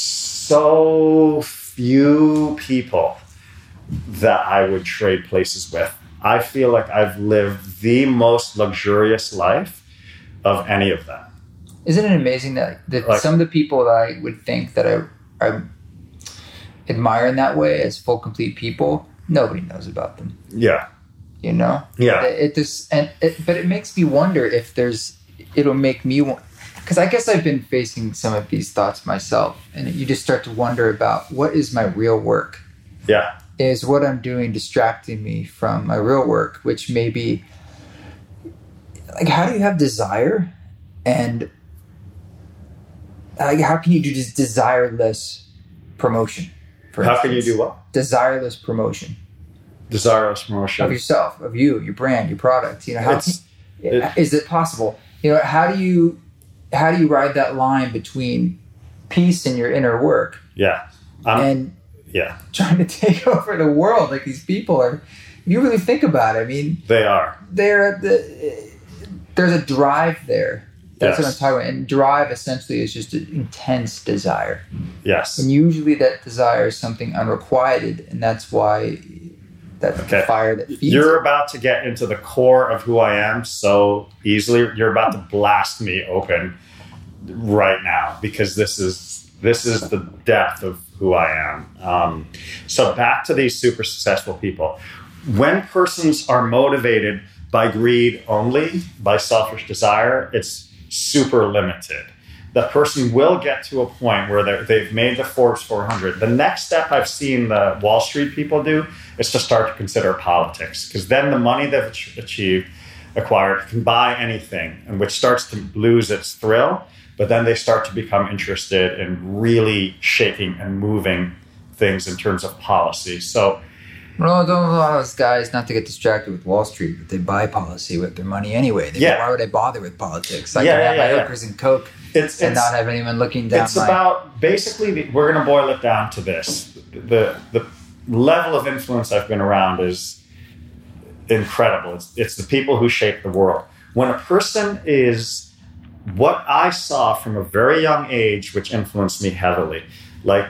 so few people that I would trade places with. I feel like I've lived the most luxurious life of any of them. Isn't it amazing that, that like, some of the people that I would think that I, I admire in that way as full, complete people, nobody knows about them. Yeah. You know? Yeah. It, it just, and it, but it makes me wonder if there's, it'll make me want, because I guess I've been facing some of these thoughts myself, and you just start to wonder about what is my real work? Yeah. Is what I'm doing distracting me from my real work, which may be, like, how do you have desire and like, how can you do just desireless promotion? For How instance? can you do what? Desireless promotion Desireless promotion of yourself, of you, your brand, your product. You know, how It's- can, it- is it possible? You know, how do you how do you ride that line between peace in your inner work Yeah. Um, and yeah, trying to take over the world? Like, these people are. You really think about it. I mean, they are. they're the there's a drive there. That's Yes. what I'm talking about. And drive essentially is just an intense desire. Yes. And usually that desire is something unrequited, and that's why that's Okay. the fire that feeds You're it. about to get into the core of who I am so easily. You're about to blast me open right now, because this is this is the depth of who I am. Um, so back to these super successful people. When persons are motivated by greed only, by selfish desire, it's super limited. The person will get to a point where they're- they've made the Forbes four hundred. The next step I've seen the Wall Street people do is to start to consider politics, because then the money they've ach- achieved, acquired, can buy anything, and which starts to lose its thrill. But then they start to become interested in really shaking and moving things in terms of policy. So Well, don't allow those guys not to get distracted with Wall Street, but they buy policy with their money anyway. They, Yeah. Why would they bother with politics? I Yeah, can yeah, have my yeah, yeah. hookers and Coke it's, and it's not have anyone looking down It's my... about basically the, we're going to boil it down to this: the the level of influence I've been around is incredible. It's, it's the people who shape the world. When a person is what I saw from a very young age, which influenced me heavily, like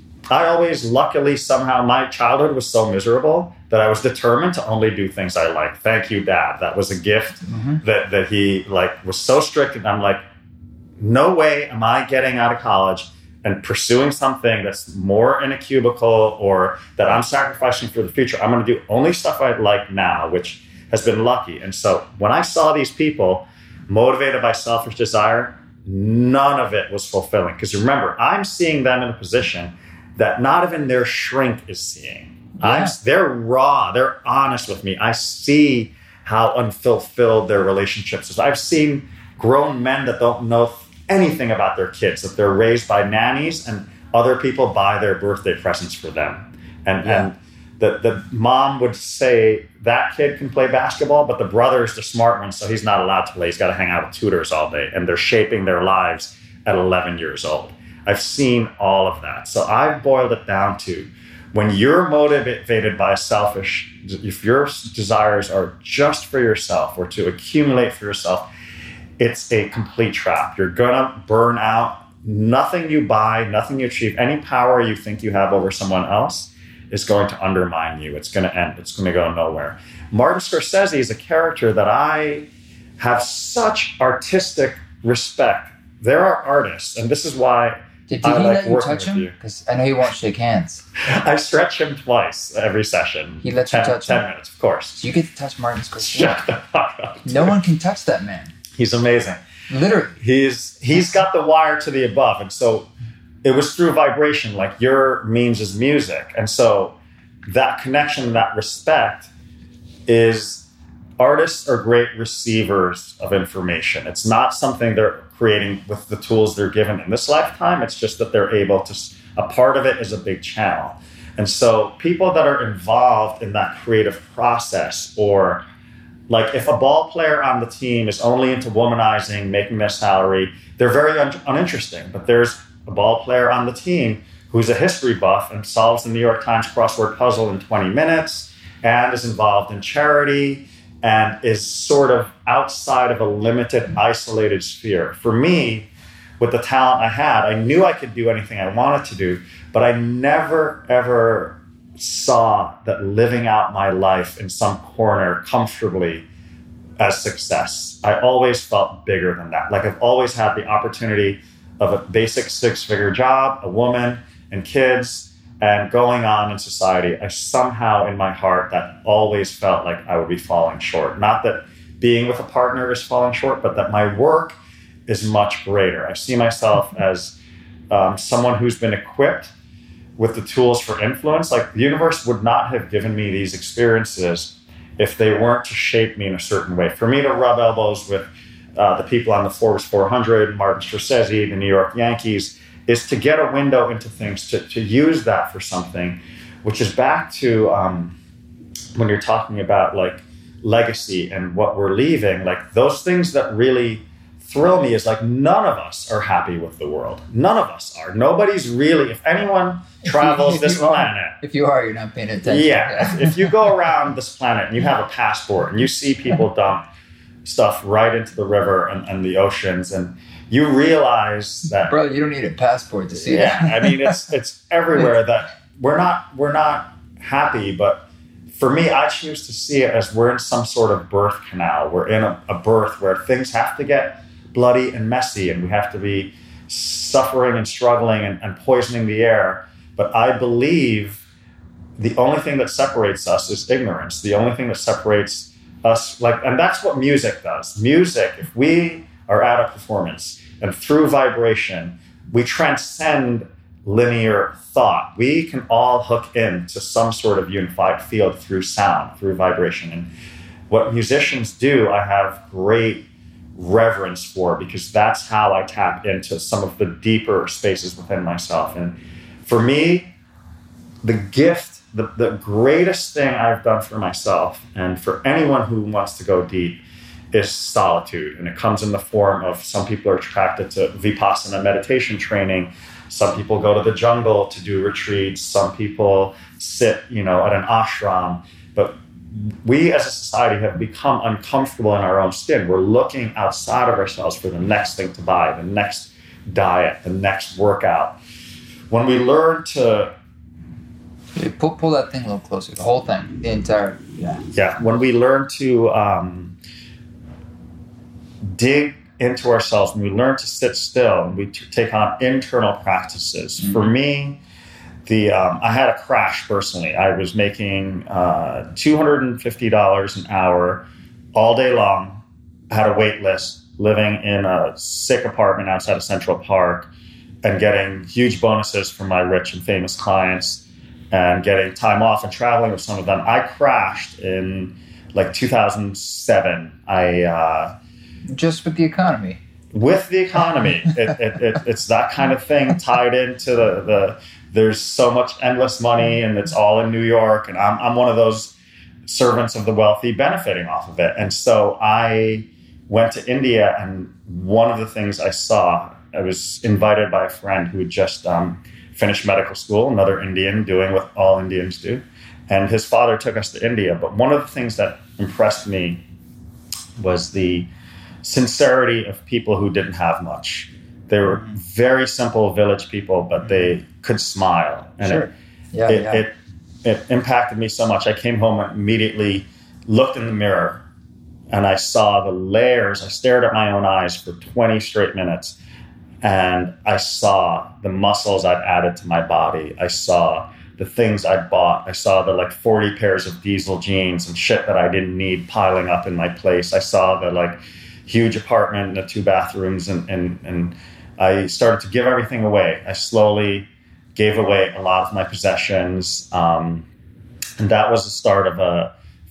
I always, luckily, somehow my childhood was so miserable that I was determined to only do things I like. Thank you, Dad. That was a gift Mm-hmm. that that he like was so strict, and I'm like, no way am I getting out of college and pursuing something that's more in a cubicle or that I'm sacrificing for the future. I'm going to do only stuff I like now, which has been lucky. And so when I saw these people motivated by selfish desire, none of it was fulfilling. Because remember, I'm seeing them in a position that not even their shrink is seeing. Yeah. I'm, they're raw. They're honest with me. I see how unfulfilled their relationships are. I've seen grown men that don't know anything about their kids, that they're raised by nannies and other people buy their birthday presents for them. And, Yeah. and the, the mom would say, that kid can play basketball, but the brother is the smart one, so he's not allowed to play. He's got to hang out with tutors all day. And they're shaping their lives at eleven years old. I've seen all of that. So I've boiled it down to when you're motivated by selfish, if your desires are just for yourself or to accumulate for yourself, it's a complete trap. You're going to burn out. Nothing you buy, nothing you achieve, any power you think you have over someone else is going to undermine you. It's going to end. It's going to go nowhere. Martin Scorsese is a character that I have such artistic respect. There are artists, and this is why Did, did I he like let you working touch with him? you. Because I know he won't shake hands. I stretch him twice every session. He lets you ten, touch ten him? minutes, of course. So you get to touch Martin Scorsese. Shut the fuck up. No one can touch that man. He's amazing. Literally. He's he's got the wire to the above, and so it was through vibration. Like your means is music, and so that connection, that respect, is artists are great receivers of information. It's not something they're creating with the tools they're given in this lifetime. It's just that they're able to. A part of it is a big channel, and so people that are involved in that creative process, or like if a ball player on the team is only into womanizing, making their salary, they're very un- uninteresting. But there's a ball player on the team who's a history buff and solves the New York Times crossword puzzle in twenty minutes and is involved in charity and is sort of outside of a limited, isolated sphere. For me, with the talent I had, I knew I could do anything I wanted to do, but I never, ever saw that living out my life in some corner comfortably as success. I always felt bigger than that. Like I've always had the opportunity of a basic six-figure job, a woman and kids, and going on in society. I somehow in my heart that always felt like I would be falling short. Not that being with a partner is falling short, but that my work is much greater. I see myself as um, someone who's been equipped with the tools for influence. Like the universe would not have given me these experiences if they weren't to shape me in a certain way. For me to rub elbows with uh, the people on the Forbes four hundred, Martin Scorsese, the New York Yankees, is to get a window into things, to, to use that for something, which is back to um, when you're talking about like legacy and what we're leaving, like those things that really thrill me is like none of us are happy with the world. None of us are. Nobody's really, if anyone travels if you, if this planet. Are, if you are, you're not paying attention. Yeah. yeah. if, if you go around this planet and you have a passport and you see people dump stuff right into the river and, and the oceans, and you realize that, brother, you don't need a passport to see yeah, that. I mean, it's it's everywhere that we're not we're not happy. But for me, I choose to see it as we're in some sort of birth canal. We're in a, a birth where things have to get bloody and messy, and we have to be suffering and struggling and, and poisoning the air. But I believe the only thing that separates us is ignorance. The only thing that separates us, like, and that's what music does. Music, if we are at a performance and through vibration, we transcend linear thought. We can all hook into some sort of unified field through sound, through vibration. And what musicians do, I have great reverence for, because that's how I tap into some of the deeper spaces within myself. And for me, the gift, the, the greatest thing I've done for myself and for anyone who wants to go deep is solitude. And it comes in the form of, some people are attracted to Vipassana meditation training. Some people go to the jungle to do retreats. Some people sit, you know, at an ashram. But we as a society have become uncomfortable in our own skin. We're looking outside of ourselves for the next thing to buy, the next diet, the next workout. When we learn to... Hey, pull, pull that thing a little closer, the whole thing, the entire... Yeah. Yeah, when we learn to um, dig into ourselves, when we learn to sit still, and we t- take on internal practices. Mm-hmm. For me, The um, I had a crash personally. I was making uh, two hundred fifty dollars an hour all day long. I had a wait list, living in a sick apartment outside of Central Park, and getting huge bonuses from my rich and famous clients, and getting time off and traveling with some of them. I crashed in like two thousand seven. I uh, just with the economy. With the economy, it, it, it, it's that kind of thing tied into the the. There's so much endless money, and it's all in New York. And I'm, I'm one of those servants of the wealthy benefiting off of it. And so I went to India, and one of the things I saw, I was invited by a friend who had just um, finished medical school, another Indian doing what all Indians do. And his father took us to India. But one of the things that impressed me was the sincerity of people who didn't have much. They were very simple village people, but they could smile. And sure. it, yeah, it, yeah. it it impacted me so much. I came home and immediately looked in the mirror, and I saw the layers. I stared at my own eyes for twenty straight minutes, and I saw the muscles I'd added to my body. I saw the things I'd bought. I saw the like forty pairs of diesel jeans and shit that I didn't need piling up in my place. I saw the like huge apartment and the two bathrooms, and and and I started to give everything away. I slowly gave away a lot of my possessions. Um, and that was the start of a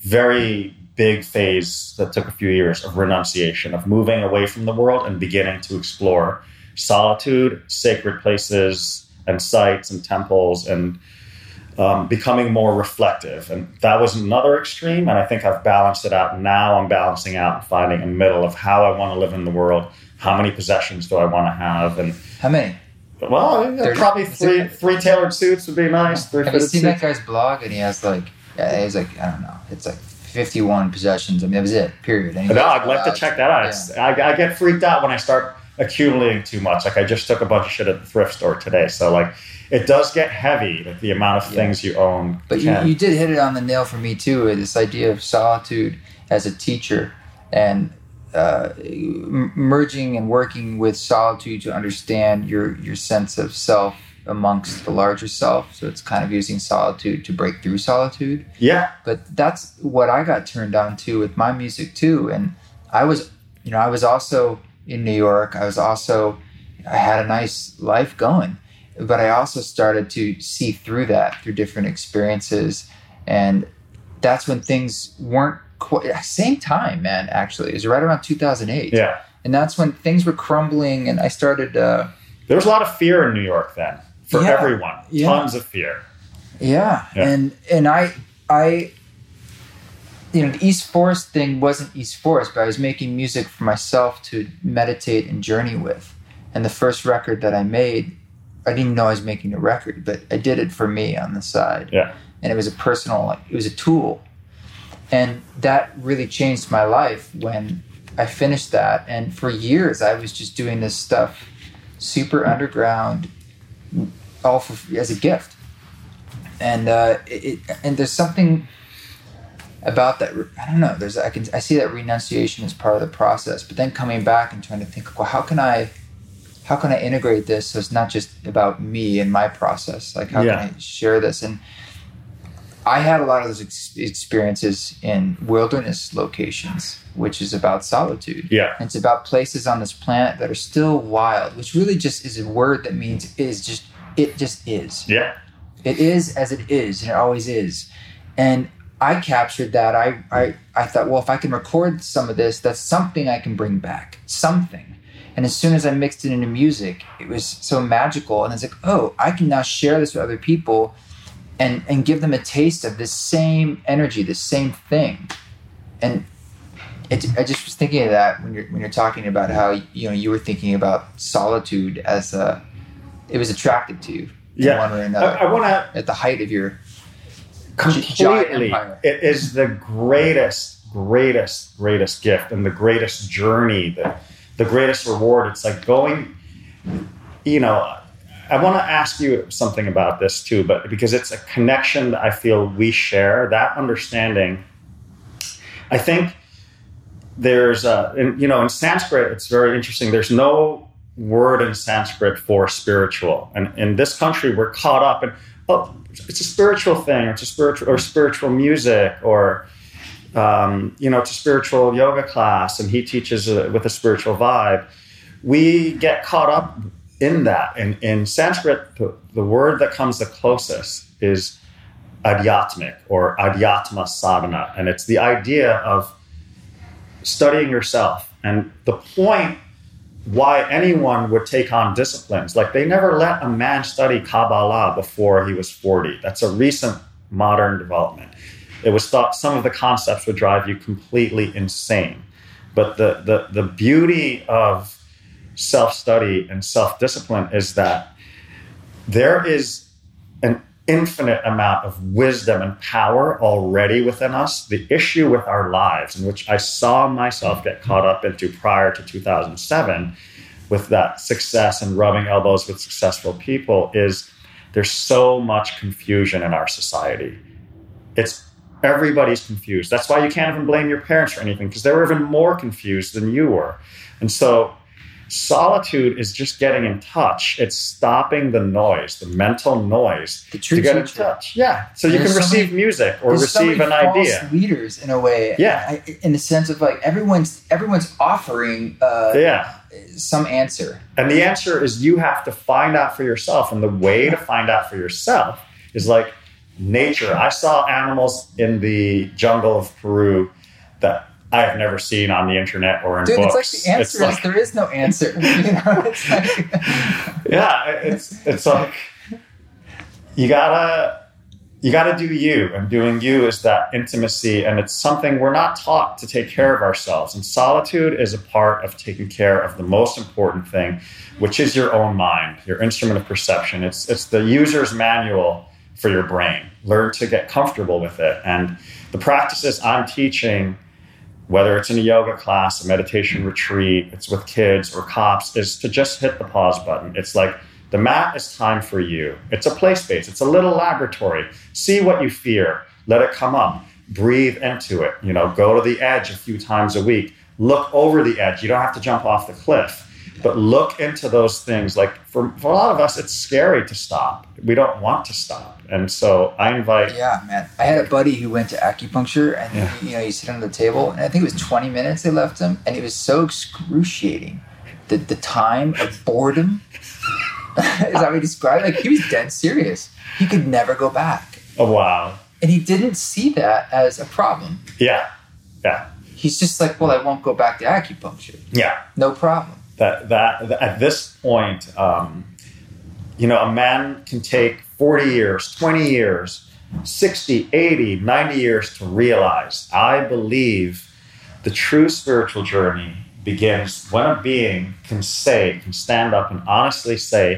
very big phase that took a few years of renunciation, of moving away from the world and beginning to explore solitude, sacred places and sites and temples, and um, becoming more reflective. And that was another extreme. And I think I've balanced it out. Now I'm balancing out and finding a middle of how I want to live in the world. How many possessions do I want to have? And how many? Well, yeah, probably three three tailored suits would be nice. Three have you seen suits. that guy's blog? And he has like, yeah, he's like, I don't know, it's like fifty-one possessions. I mean, that was it, period. And no, I'd like to check that out. Yeah. I, I get freaked out when I start accumulating too much. Like I just took a bunch of shit at the thrift store today. So like it does get heavy, like the amount of yeah. things you own. But you, you did hit it on the nail for me too, this idea of solitude as a teacher, and uh, merging and working with solitude to understand your, your sense of self amongst the larger self. So it's kind of using solitude to break through solitude. Yeah. But that's what I got turned on to with my music too. And I was, you know, I was also in New York. I was also, I had a nice life going, but I also started to see through that through different experiences. And that's when things weren't quite, same time, man, actually. It was right around two thousand eight. Yeah. And that's when things were crumbling, and I started. Uh, there was a lot of fear in New York then for yeah, everyone. Yeah. Tons of fear. Yeah. yeah, and and I I. You know, the East Forest thing wasn't East Forest, but I was making music for myself to meditate and journey with. And the first record that I made, I didn't even know I was making a record, but I did it for me on the side. Yeah. And it was a personal, like, it was a tool. And that really changed my life when I finished that. And for years, I was just doing this stuff super underground, all for, as a gift. And uh, it, and there's something about that. I don't know. There's I can I see that renunciation as part of the process, but then coming back and trying to think, well, how can I, how can I integrate this so it's not just about me and my process? Like, how yeah. can I share this? And I had a lot of those ex- experiences in wilderness locations, which is about solitude. Yeah, and it's about places on this planet that are still wild, which really just is a word that means is just it just is. Yeah, it is as it is, and it always is, and I captured that. I, I I thought, well, if I can record some of this, that's something I can bring back, something. And as soon as I mixed it into music, it was so magical. And it's like, oh, I can now share this with other people and, and give them a taste of this same energy, this same thing. And it, I just was thinking of that when you're when you're talking about how, you know, you were thinking about solitude as a, it was attractive to you. Yeah. One or another. I, I want to, at the height of your completely, it is the greatest, greatest, greatest gift and the greatest journey, the, the greatest reward. It's like going, you know, I want to ask you something about this too, but because it's a connection that I feel we share, that understanding. I think there's, a, in, you know, in Sanskrit, it's very interesting. There's no word in Sanskrit for spiritual. And in this country, we're caught up in, oh, it's a spiritual thing, or it's a spiritual or spiritual music, or um, you know, it's a spiritual yoga class, and he teaches uh, with a spiritual vibe. We get caught up in that. And in Sanskrit, the, the word that comes the closest is adhyatmic or adhyatma sadhana, and it's the idea of studying yourself. And the point why anyone would take on disciplines. Like, they never let a man study Kabbalah before he was forty. That's a recent modern development. It was thought some of the concepts would drive you completely insane. But the the, the beauty of self-study and self-discipline is that there is an infinite amount of wisdom and power already within us. The issue with our lives, in which I saw myself get caught up into prior to two thousand seven with that success and rubbing elbows with successful people, is there's so much confusion in our society. It's everybody's confused. That's why you can't even blame your parents for anything, because they were even more confused than you were. And so solitude is just getting in touch. It's stopping the noise, the mental noise, the to get in touch. Yeah, so you there's can receive so many, music or receive so many an false idea. Leaders, in a way, yeah, I, in the sense of like everyone's everyone's offering, uh, yeah, some answer, and the answer is you have to find out for yourself. And the way to find out for yourself is like nature. I saw animals in the jungle of Peru that I have never seen on the internet or in Dude, books. It's like the answer it's is like, there is no answer. You know, it's like yeah, it's it's like you gotta you gotta do you, and doing you is that intimacy, and it's something we're not taught to take care of ourselves. And solitude is a part of taking care of the most important thing, which is your own mind, your instrument of perception. It's it's the user's manual for your brain. Learn to get comfortable with it, and the practices I'm teaching, whether it's in a yoga class, a meditation retreat, it's with kids or cops, is to just hit the pause button. It's like the mat is time for you. It's a play space. It's a little laboratory. See what you fear. Let it come up. Breathe into it. You know, go to the edge a few times a week. Look over the edge. You don't have to jump off the cliff, but look into those things. Like for, for a lot of us, it's scary to stop. We don't want to stop. And so I invite... Yeah, man. I had a buddy who went to acupuncture, and yeah. you know, you sit on the table, and I think it was twenty minutes they left him, and it was so excruciating. The the time of boredom is how he described it. Like, he was dead serious. He could never go back. Oh, wow. And he didn't see that as a problem. Yeah, yeah. he's just like, well, I won't go back to acupuncture. Yeah. No problem. That, that, that at this point, um, you know, a man can take forty years, twenty years, sixty, eighty, ninety years to realize. I believe the true spiritual journey begins when a being can say, can stand up and honestly say,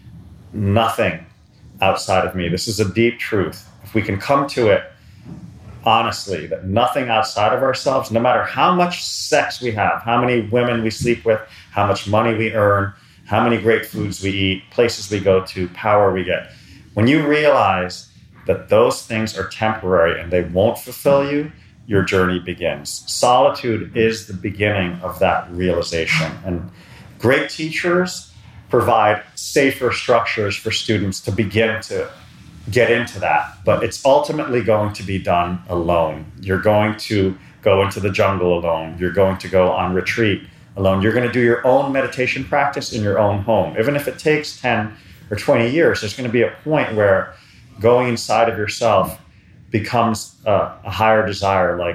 nothing outside of me. This is a deep truth. If we can come to it honestly, that nothing outside of ourselves, no matter how much sex we have, how many women we sleep with, how much money we earn, how many great foods we eat, places we go to, power we get. When you realize that those things are temporary and they won't fulfill you, your journey begins. Solitude is the beginning of that realization. And great teachers provide safer structures for students to begin to get into that. But it's ultimately going to be done alone. You're going to go into the jungle alone. You're going to go on retreat alone. You're going to do your own meditation practice in your own home. Even if it takes ten or twenty years, there's going to be a point where going inside of yourself becomes a, a higher desire. Like,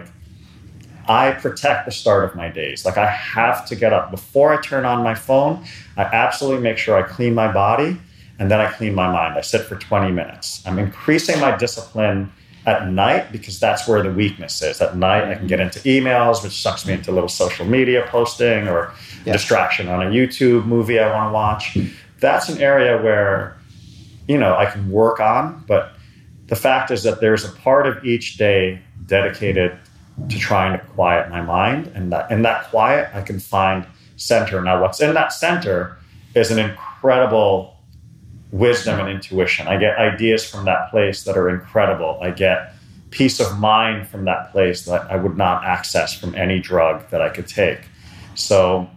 I protect the start of my days. Like, I have to get up. Before I turn on my phone, I absolutely make sure I clean my body, and then I clean my mind. I sit for twenty minutes. I'm increasing my discipline at night because that's where the weakness is. At night, I can get into emails, which sucks me into a little social media posting or yeah. distraction on a YouTube movie I want to watch. That's an area where, you know, I can work on, but the fact is that there's a part of each day dedicated to trying to quiet my mind, and that in that quiet, I can find center. Now, what's in that center is an incredible wisdom and intuition. I get ideas from that place that are incredible. I get peace of mind from that place that I would not access from any drug that I could take. So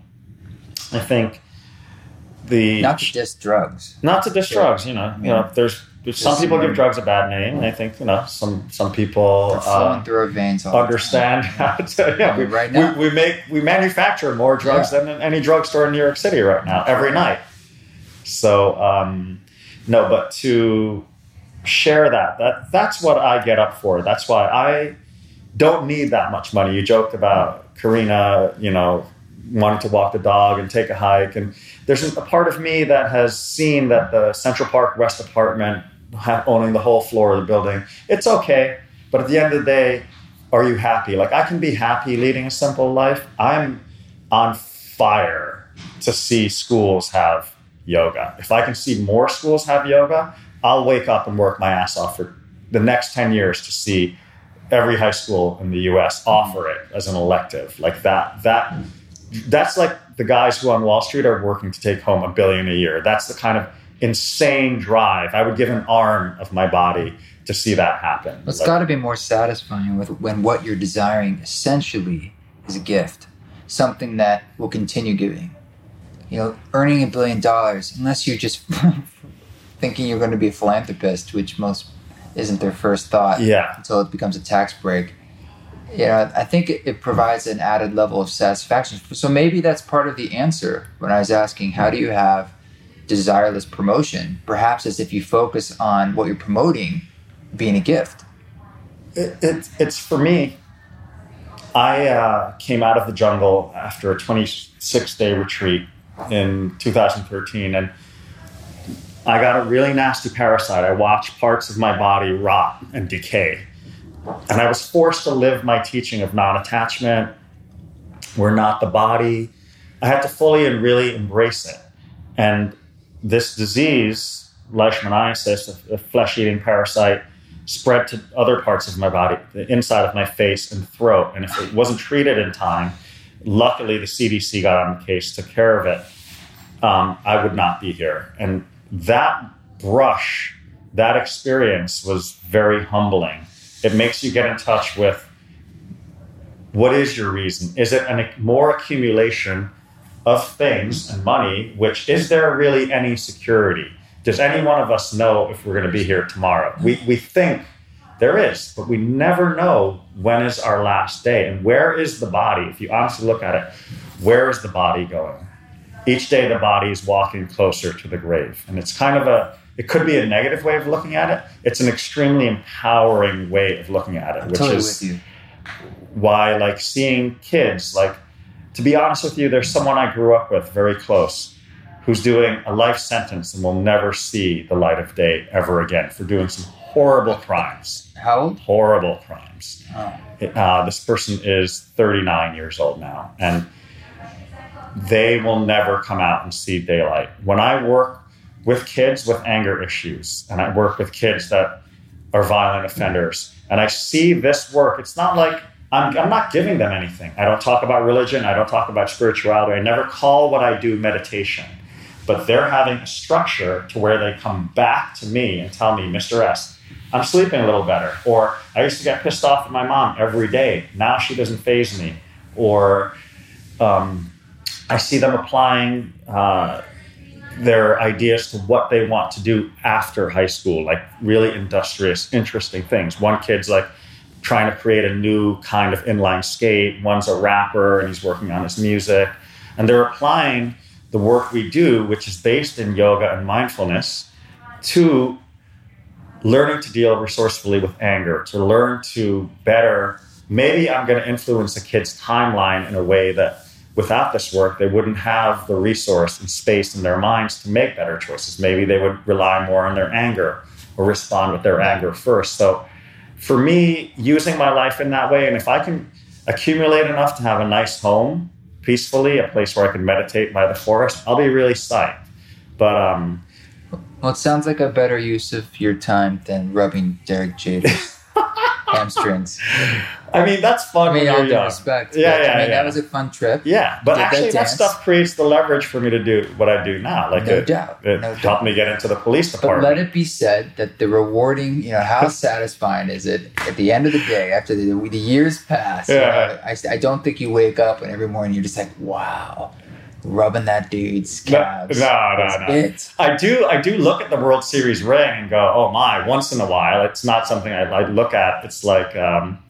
I think the... Not to diss drugs. Not to diss yeah. drugs, you know. I mean, you know, there's some people give drugs a bad name, and I think, you know, some some people They're flowing uh, through our veins all understand how to. Yeah, we, right now. we we make we manufacture more drugs yeah. than in any drugstore in New York City right now every night. So um, no, but to share that that that's what I get up for. That's why I don't need that much money. You joked about Karina, you know, wanting to walk the dog and take a hike, and there's a part of me that has seen that the Central Park West apartment owning the whole floor of the building, it's okay, but at the end of the day, are you happy? Like, I can be happy leading a simple life. I'm on fire to see schools have yoga. If I can see more schools have yoga, I'll wake up and work my ass off for the next ten years to see every high school in the U S offer it as an elective. Like that, that, that's like the guys who on Wall Street are working to take home a billion a year. That's the kind of insane drive. I would give an arm of my body to see that happen. It's like, got to be more satisfying with when what you're desiring essentially is a gift, something that will continue giving. You know, earning a billion dollars, unless you're just thinking you're going to be a philanthropist, which most isn't their first thought yeah. until it becomes a tax break. Yeah, I think it, it provides an added level of satisfaction. So maybe that's part of the answer when I was asking, how do you have desireless promotion? Perhaps as if you focus on what you're promoting being a gift. It, it, it's for me, I uh, came out of the jungle after a twenty-six day retreat in two thousand thirteen, and I got a really nasty parasite. I watched parts of my body rot and decay. And I was forced to live my teaching of non-attachment. We're not the body. I had to fully and really embrace it. And this disease, leishmaniasis, a flesh-eating parasite, spread to other parts of my body, the inside of my face and throat. And if it wasn't treated in time, luckily the C D C got on the case, took care of it, um, I would not be here. And that brush, that experience was very humbling. It makes you get in touch with what is your reason? Is it a more accumulation of things and money, which is there really any security? Does any one of us know if we're going to be here tomorrow? We we think there is, but we never know when is our last day. And where is the body? If you honestly look at it, where is the body going? Each day the body is walking closer to the grave. And it's kind of a, it could be a negative way of looking at it. It's an extremely empowering way of looking at it, I'm which totally is with you. why, like, seeing kids, like, to be honest with you, there's someone I grew up with very close who's doing a life sentence and will never see the light of day ever again for doing some horrible crimes. How old? Horrible crimes. Oh. Uh, this person is thirty-nine years old now, and they will never come out and see daylight. When I work with kids with anger issues, and I work with kids that are violent offenders, and I see this work, it's not like I'm, I'm not giving them anything. I don't talk about religion. I don't talk about spirituality. I never call what I do meditation. But they're having a structure to where they come back to me and tell me, Mister S, I'm sleeping a little better. Or I used to get pissed off at my mom every day. Now she doesn't faze me. Or um, I see them applying uh, their ideas to what they want to do after high school, like really industrious, interesting things. One kid's like trying to create a new kind of inline skate. One's a rapper and he's working on his music. And they're applying the work we do, which is based in yoga and mindfulness, to learning to deal resourcefully with anger, to learn to better, maybe I'm going to influence a kid's timeline in a way that without this work, they wouldn't have the resource and space in their minds to make better choices. Maybe they would rely more on their anger or respond with their anger first. So for me, using my life in that way, and if I can accumulate enough to have a nice home, peacefully, a place where I can meditate by the forest, I'll be really psyched. But um, well, it sounds like a better use of your time than rubbing Derek Jeter's hamstrings. I mean, that's fun. I mean, when all you're due young. respect. Yeah, but, yeah, I mean, yeah. that was a fun trip. Yeah, but Did actually, that that dance. stuff creates the leverage for me to do what I do now. Like, No it, doubt, it no helped doubt. me get into the police But department. let it be said that the rewarding, you know, how satisfying is it at the end of the day, after the, the years pass? Yeah. You know, I, I don't think you wake up and every morning you're just like, wow, rubbing that dude's No, calves. no, no, was no. It. I do, I do look at the World Series ring and go, "Oh my!" Once in a while, it's not something I, I look at. It's like, um,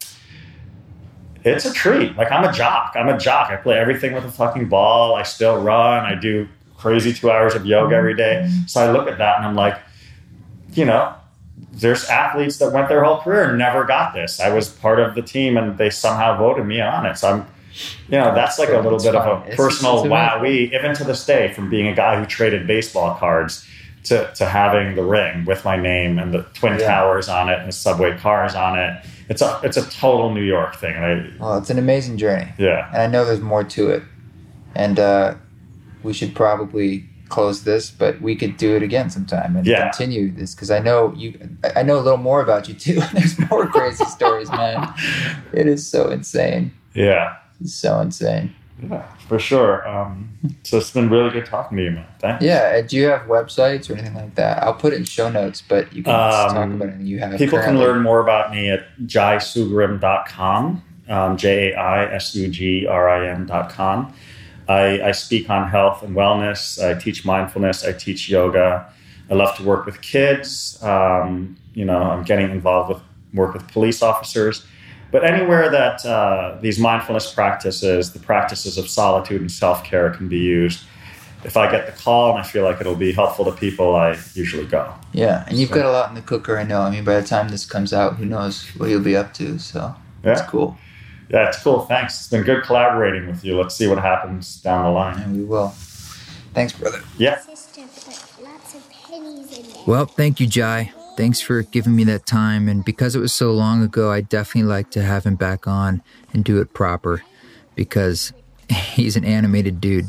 it's a treat. Like, I'm a jock. I'm a jock. I play everything with a fucking ball. I still run. I do crazy two hours of yoga every day. So I look at that and I'm like, you know, there's athletes that went their whole career and never got this. I was part of the team and they somehow voted me on it. So I'm, you know, that's like a little It's bit fun. of a It's- personal it's wowee, even to this day, from being a guy who traded baseball cards to, to having the ring with my name and the Twin Yeah. Towers on it and the subway cars on it. It's a it's a total New York thing. And I, Well, it's an amazing journey. yeah. And I know there's more to it. And uh, we should probably close this, but we could do it again sometime and Yeah. continue this because I know you. I know a little more about you too. There's more crazy stories, man. It is so insane. Yeah. It's so insane. Yeah, for sure. Um, so it's been really good talking to you, man. Thanks. Yeah. and Do you have websites or anything like that? I'll put it in show notes, but you can Um, talk about anything you have. People currently. can learn more about me at jai sugrim dot com, um, J A I S U G R I M dot com. I, I speak on health and wellness. I teach mindfulness. I teach yoga. I love to work with kids. Um, you know, I'm getting involved with work with police officers. But anywhere that uh, these mindfulness practices, the practices of solitude and self-care can be used, if I get the call and I feel like it'll be helpful to people, I usually go. Yeah, and you've So- got a lot in the cooker, I know. I mean, by the time this comes out, who knows what you'll be up to. So that's Yeah. cool. Yeah, it's cool. Thanks. It's been good collaborating with you. Let's see what happens down the line. And we will. Thanks, brother. Yeah. Sister put lots of pennies in there. Well, thank you, Jai. Thanks for giving me that time. And because it was so long ago, I definitely like to have him back on and do it proper because he's an animated dude.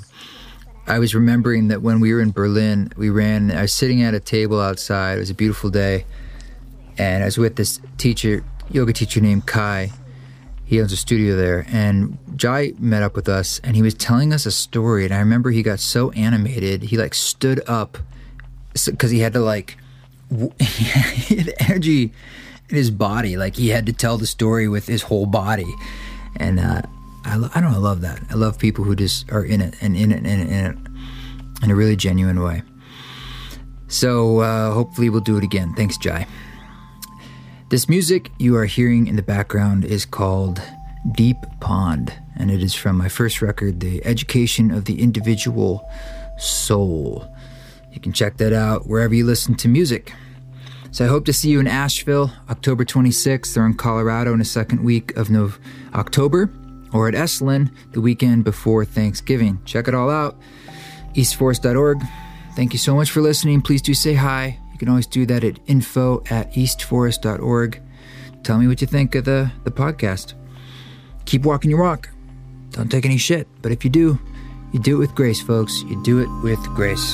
I was remembering that when we were in Berlin, we ran, I was sitting at a table outside. It was a beautiful day. And I was with this teacher, yoga teacher named Kai. He owns a studio there. And Jai met up with us and he was telling us a story. And I remember he got so animated. He like stood up because he had to like, he had energy in his body. Like he had to tell the story with his whole body. And uh, I, lo- I don't know, I love that. I love people who just are in it and in it and in it, in it in a really genuine way. So uh, hopefully we'll do it again. Thanks, Jai. This music you are hearing in the background is called Deep Pond, and it is from my first record, The Education of the Individual Soul. You can check that out wherever you listen to music. So I hope to see you in Asheville, October twenty-sixth, or in Colorado in the second week of no- October, or at Esalen the weekend before Thanksgiving. Check it all out, east forest dot org. Thank you so much for listening. Please do say hi. You can always do that at info at east forest dot org. Tell me what you think of the, the podcast. Keep walking your walk. Don't take any shit. But if you do, you do it with grace, folks. You do it with grace.